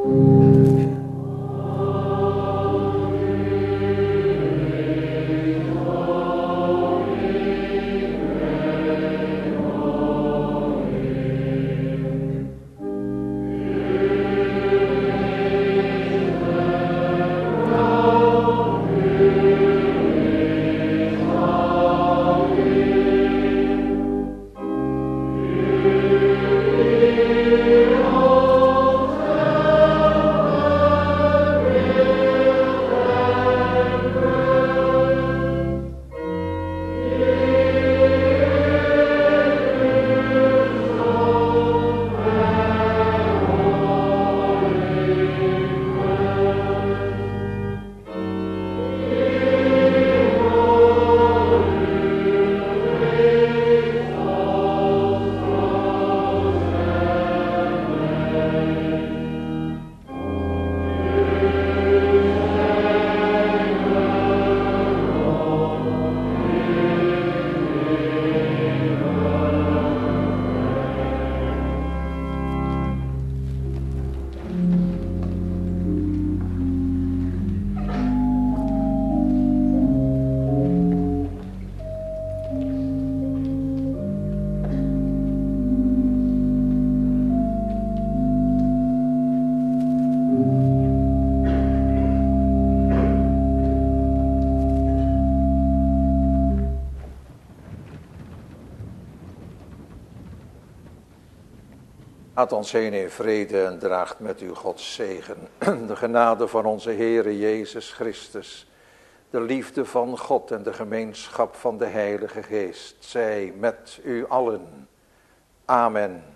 Gaat ons heen in vrede en draagt met u Gods zegen. De genade van onze Heere Jezus Christus, de liefde van God en de gemeenschap van de Heilige Geest, zij met u allen. Amen.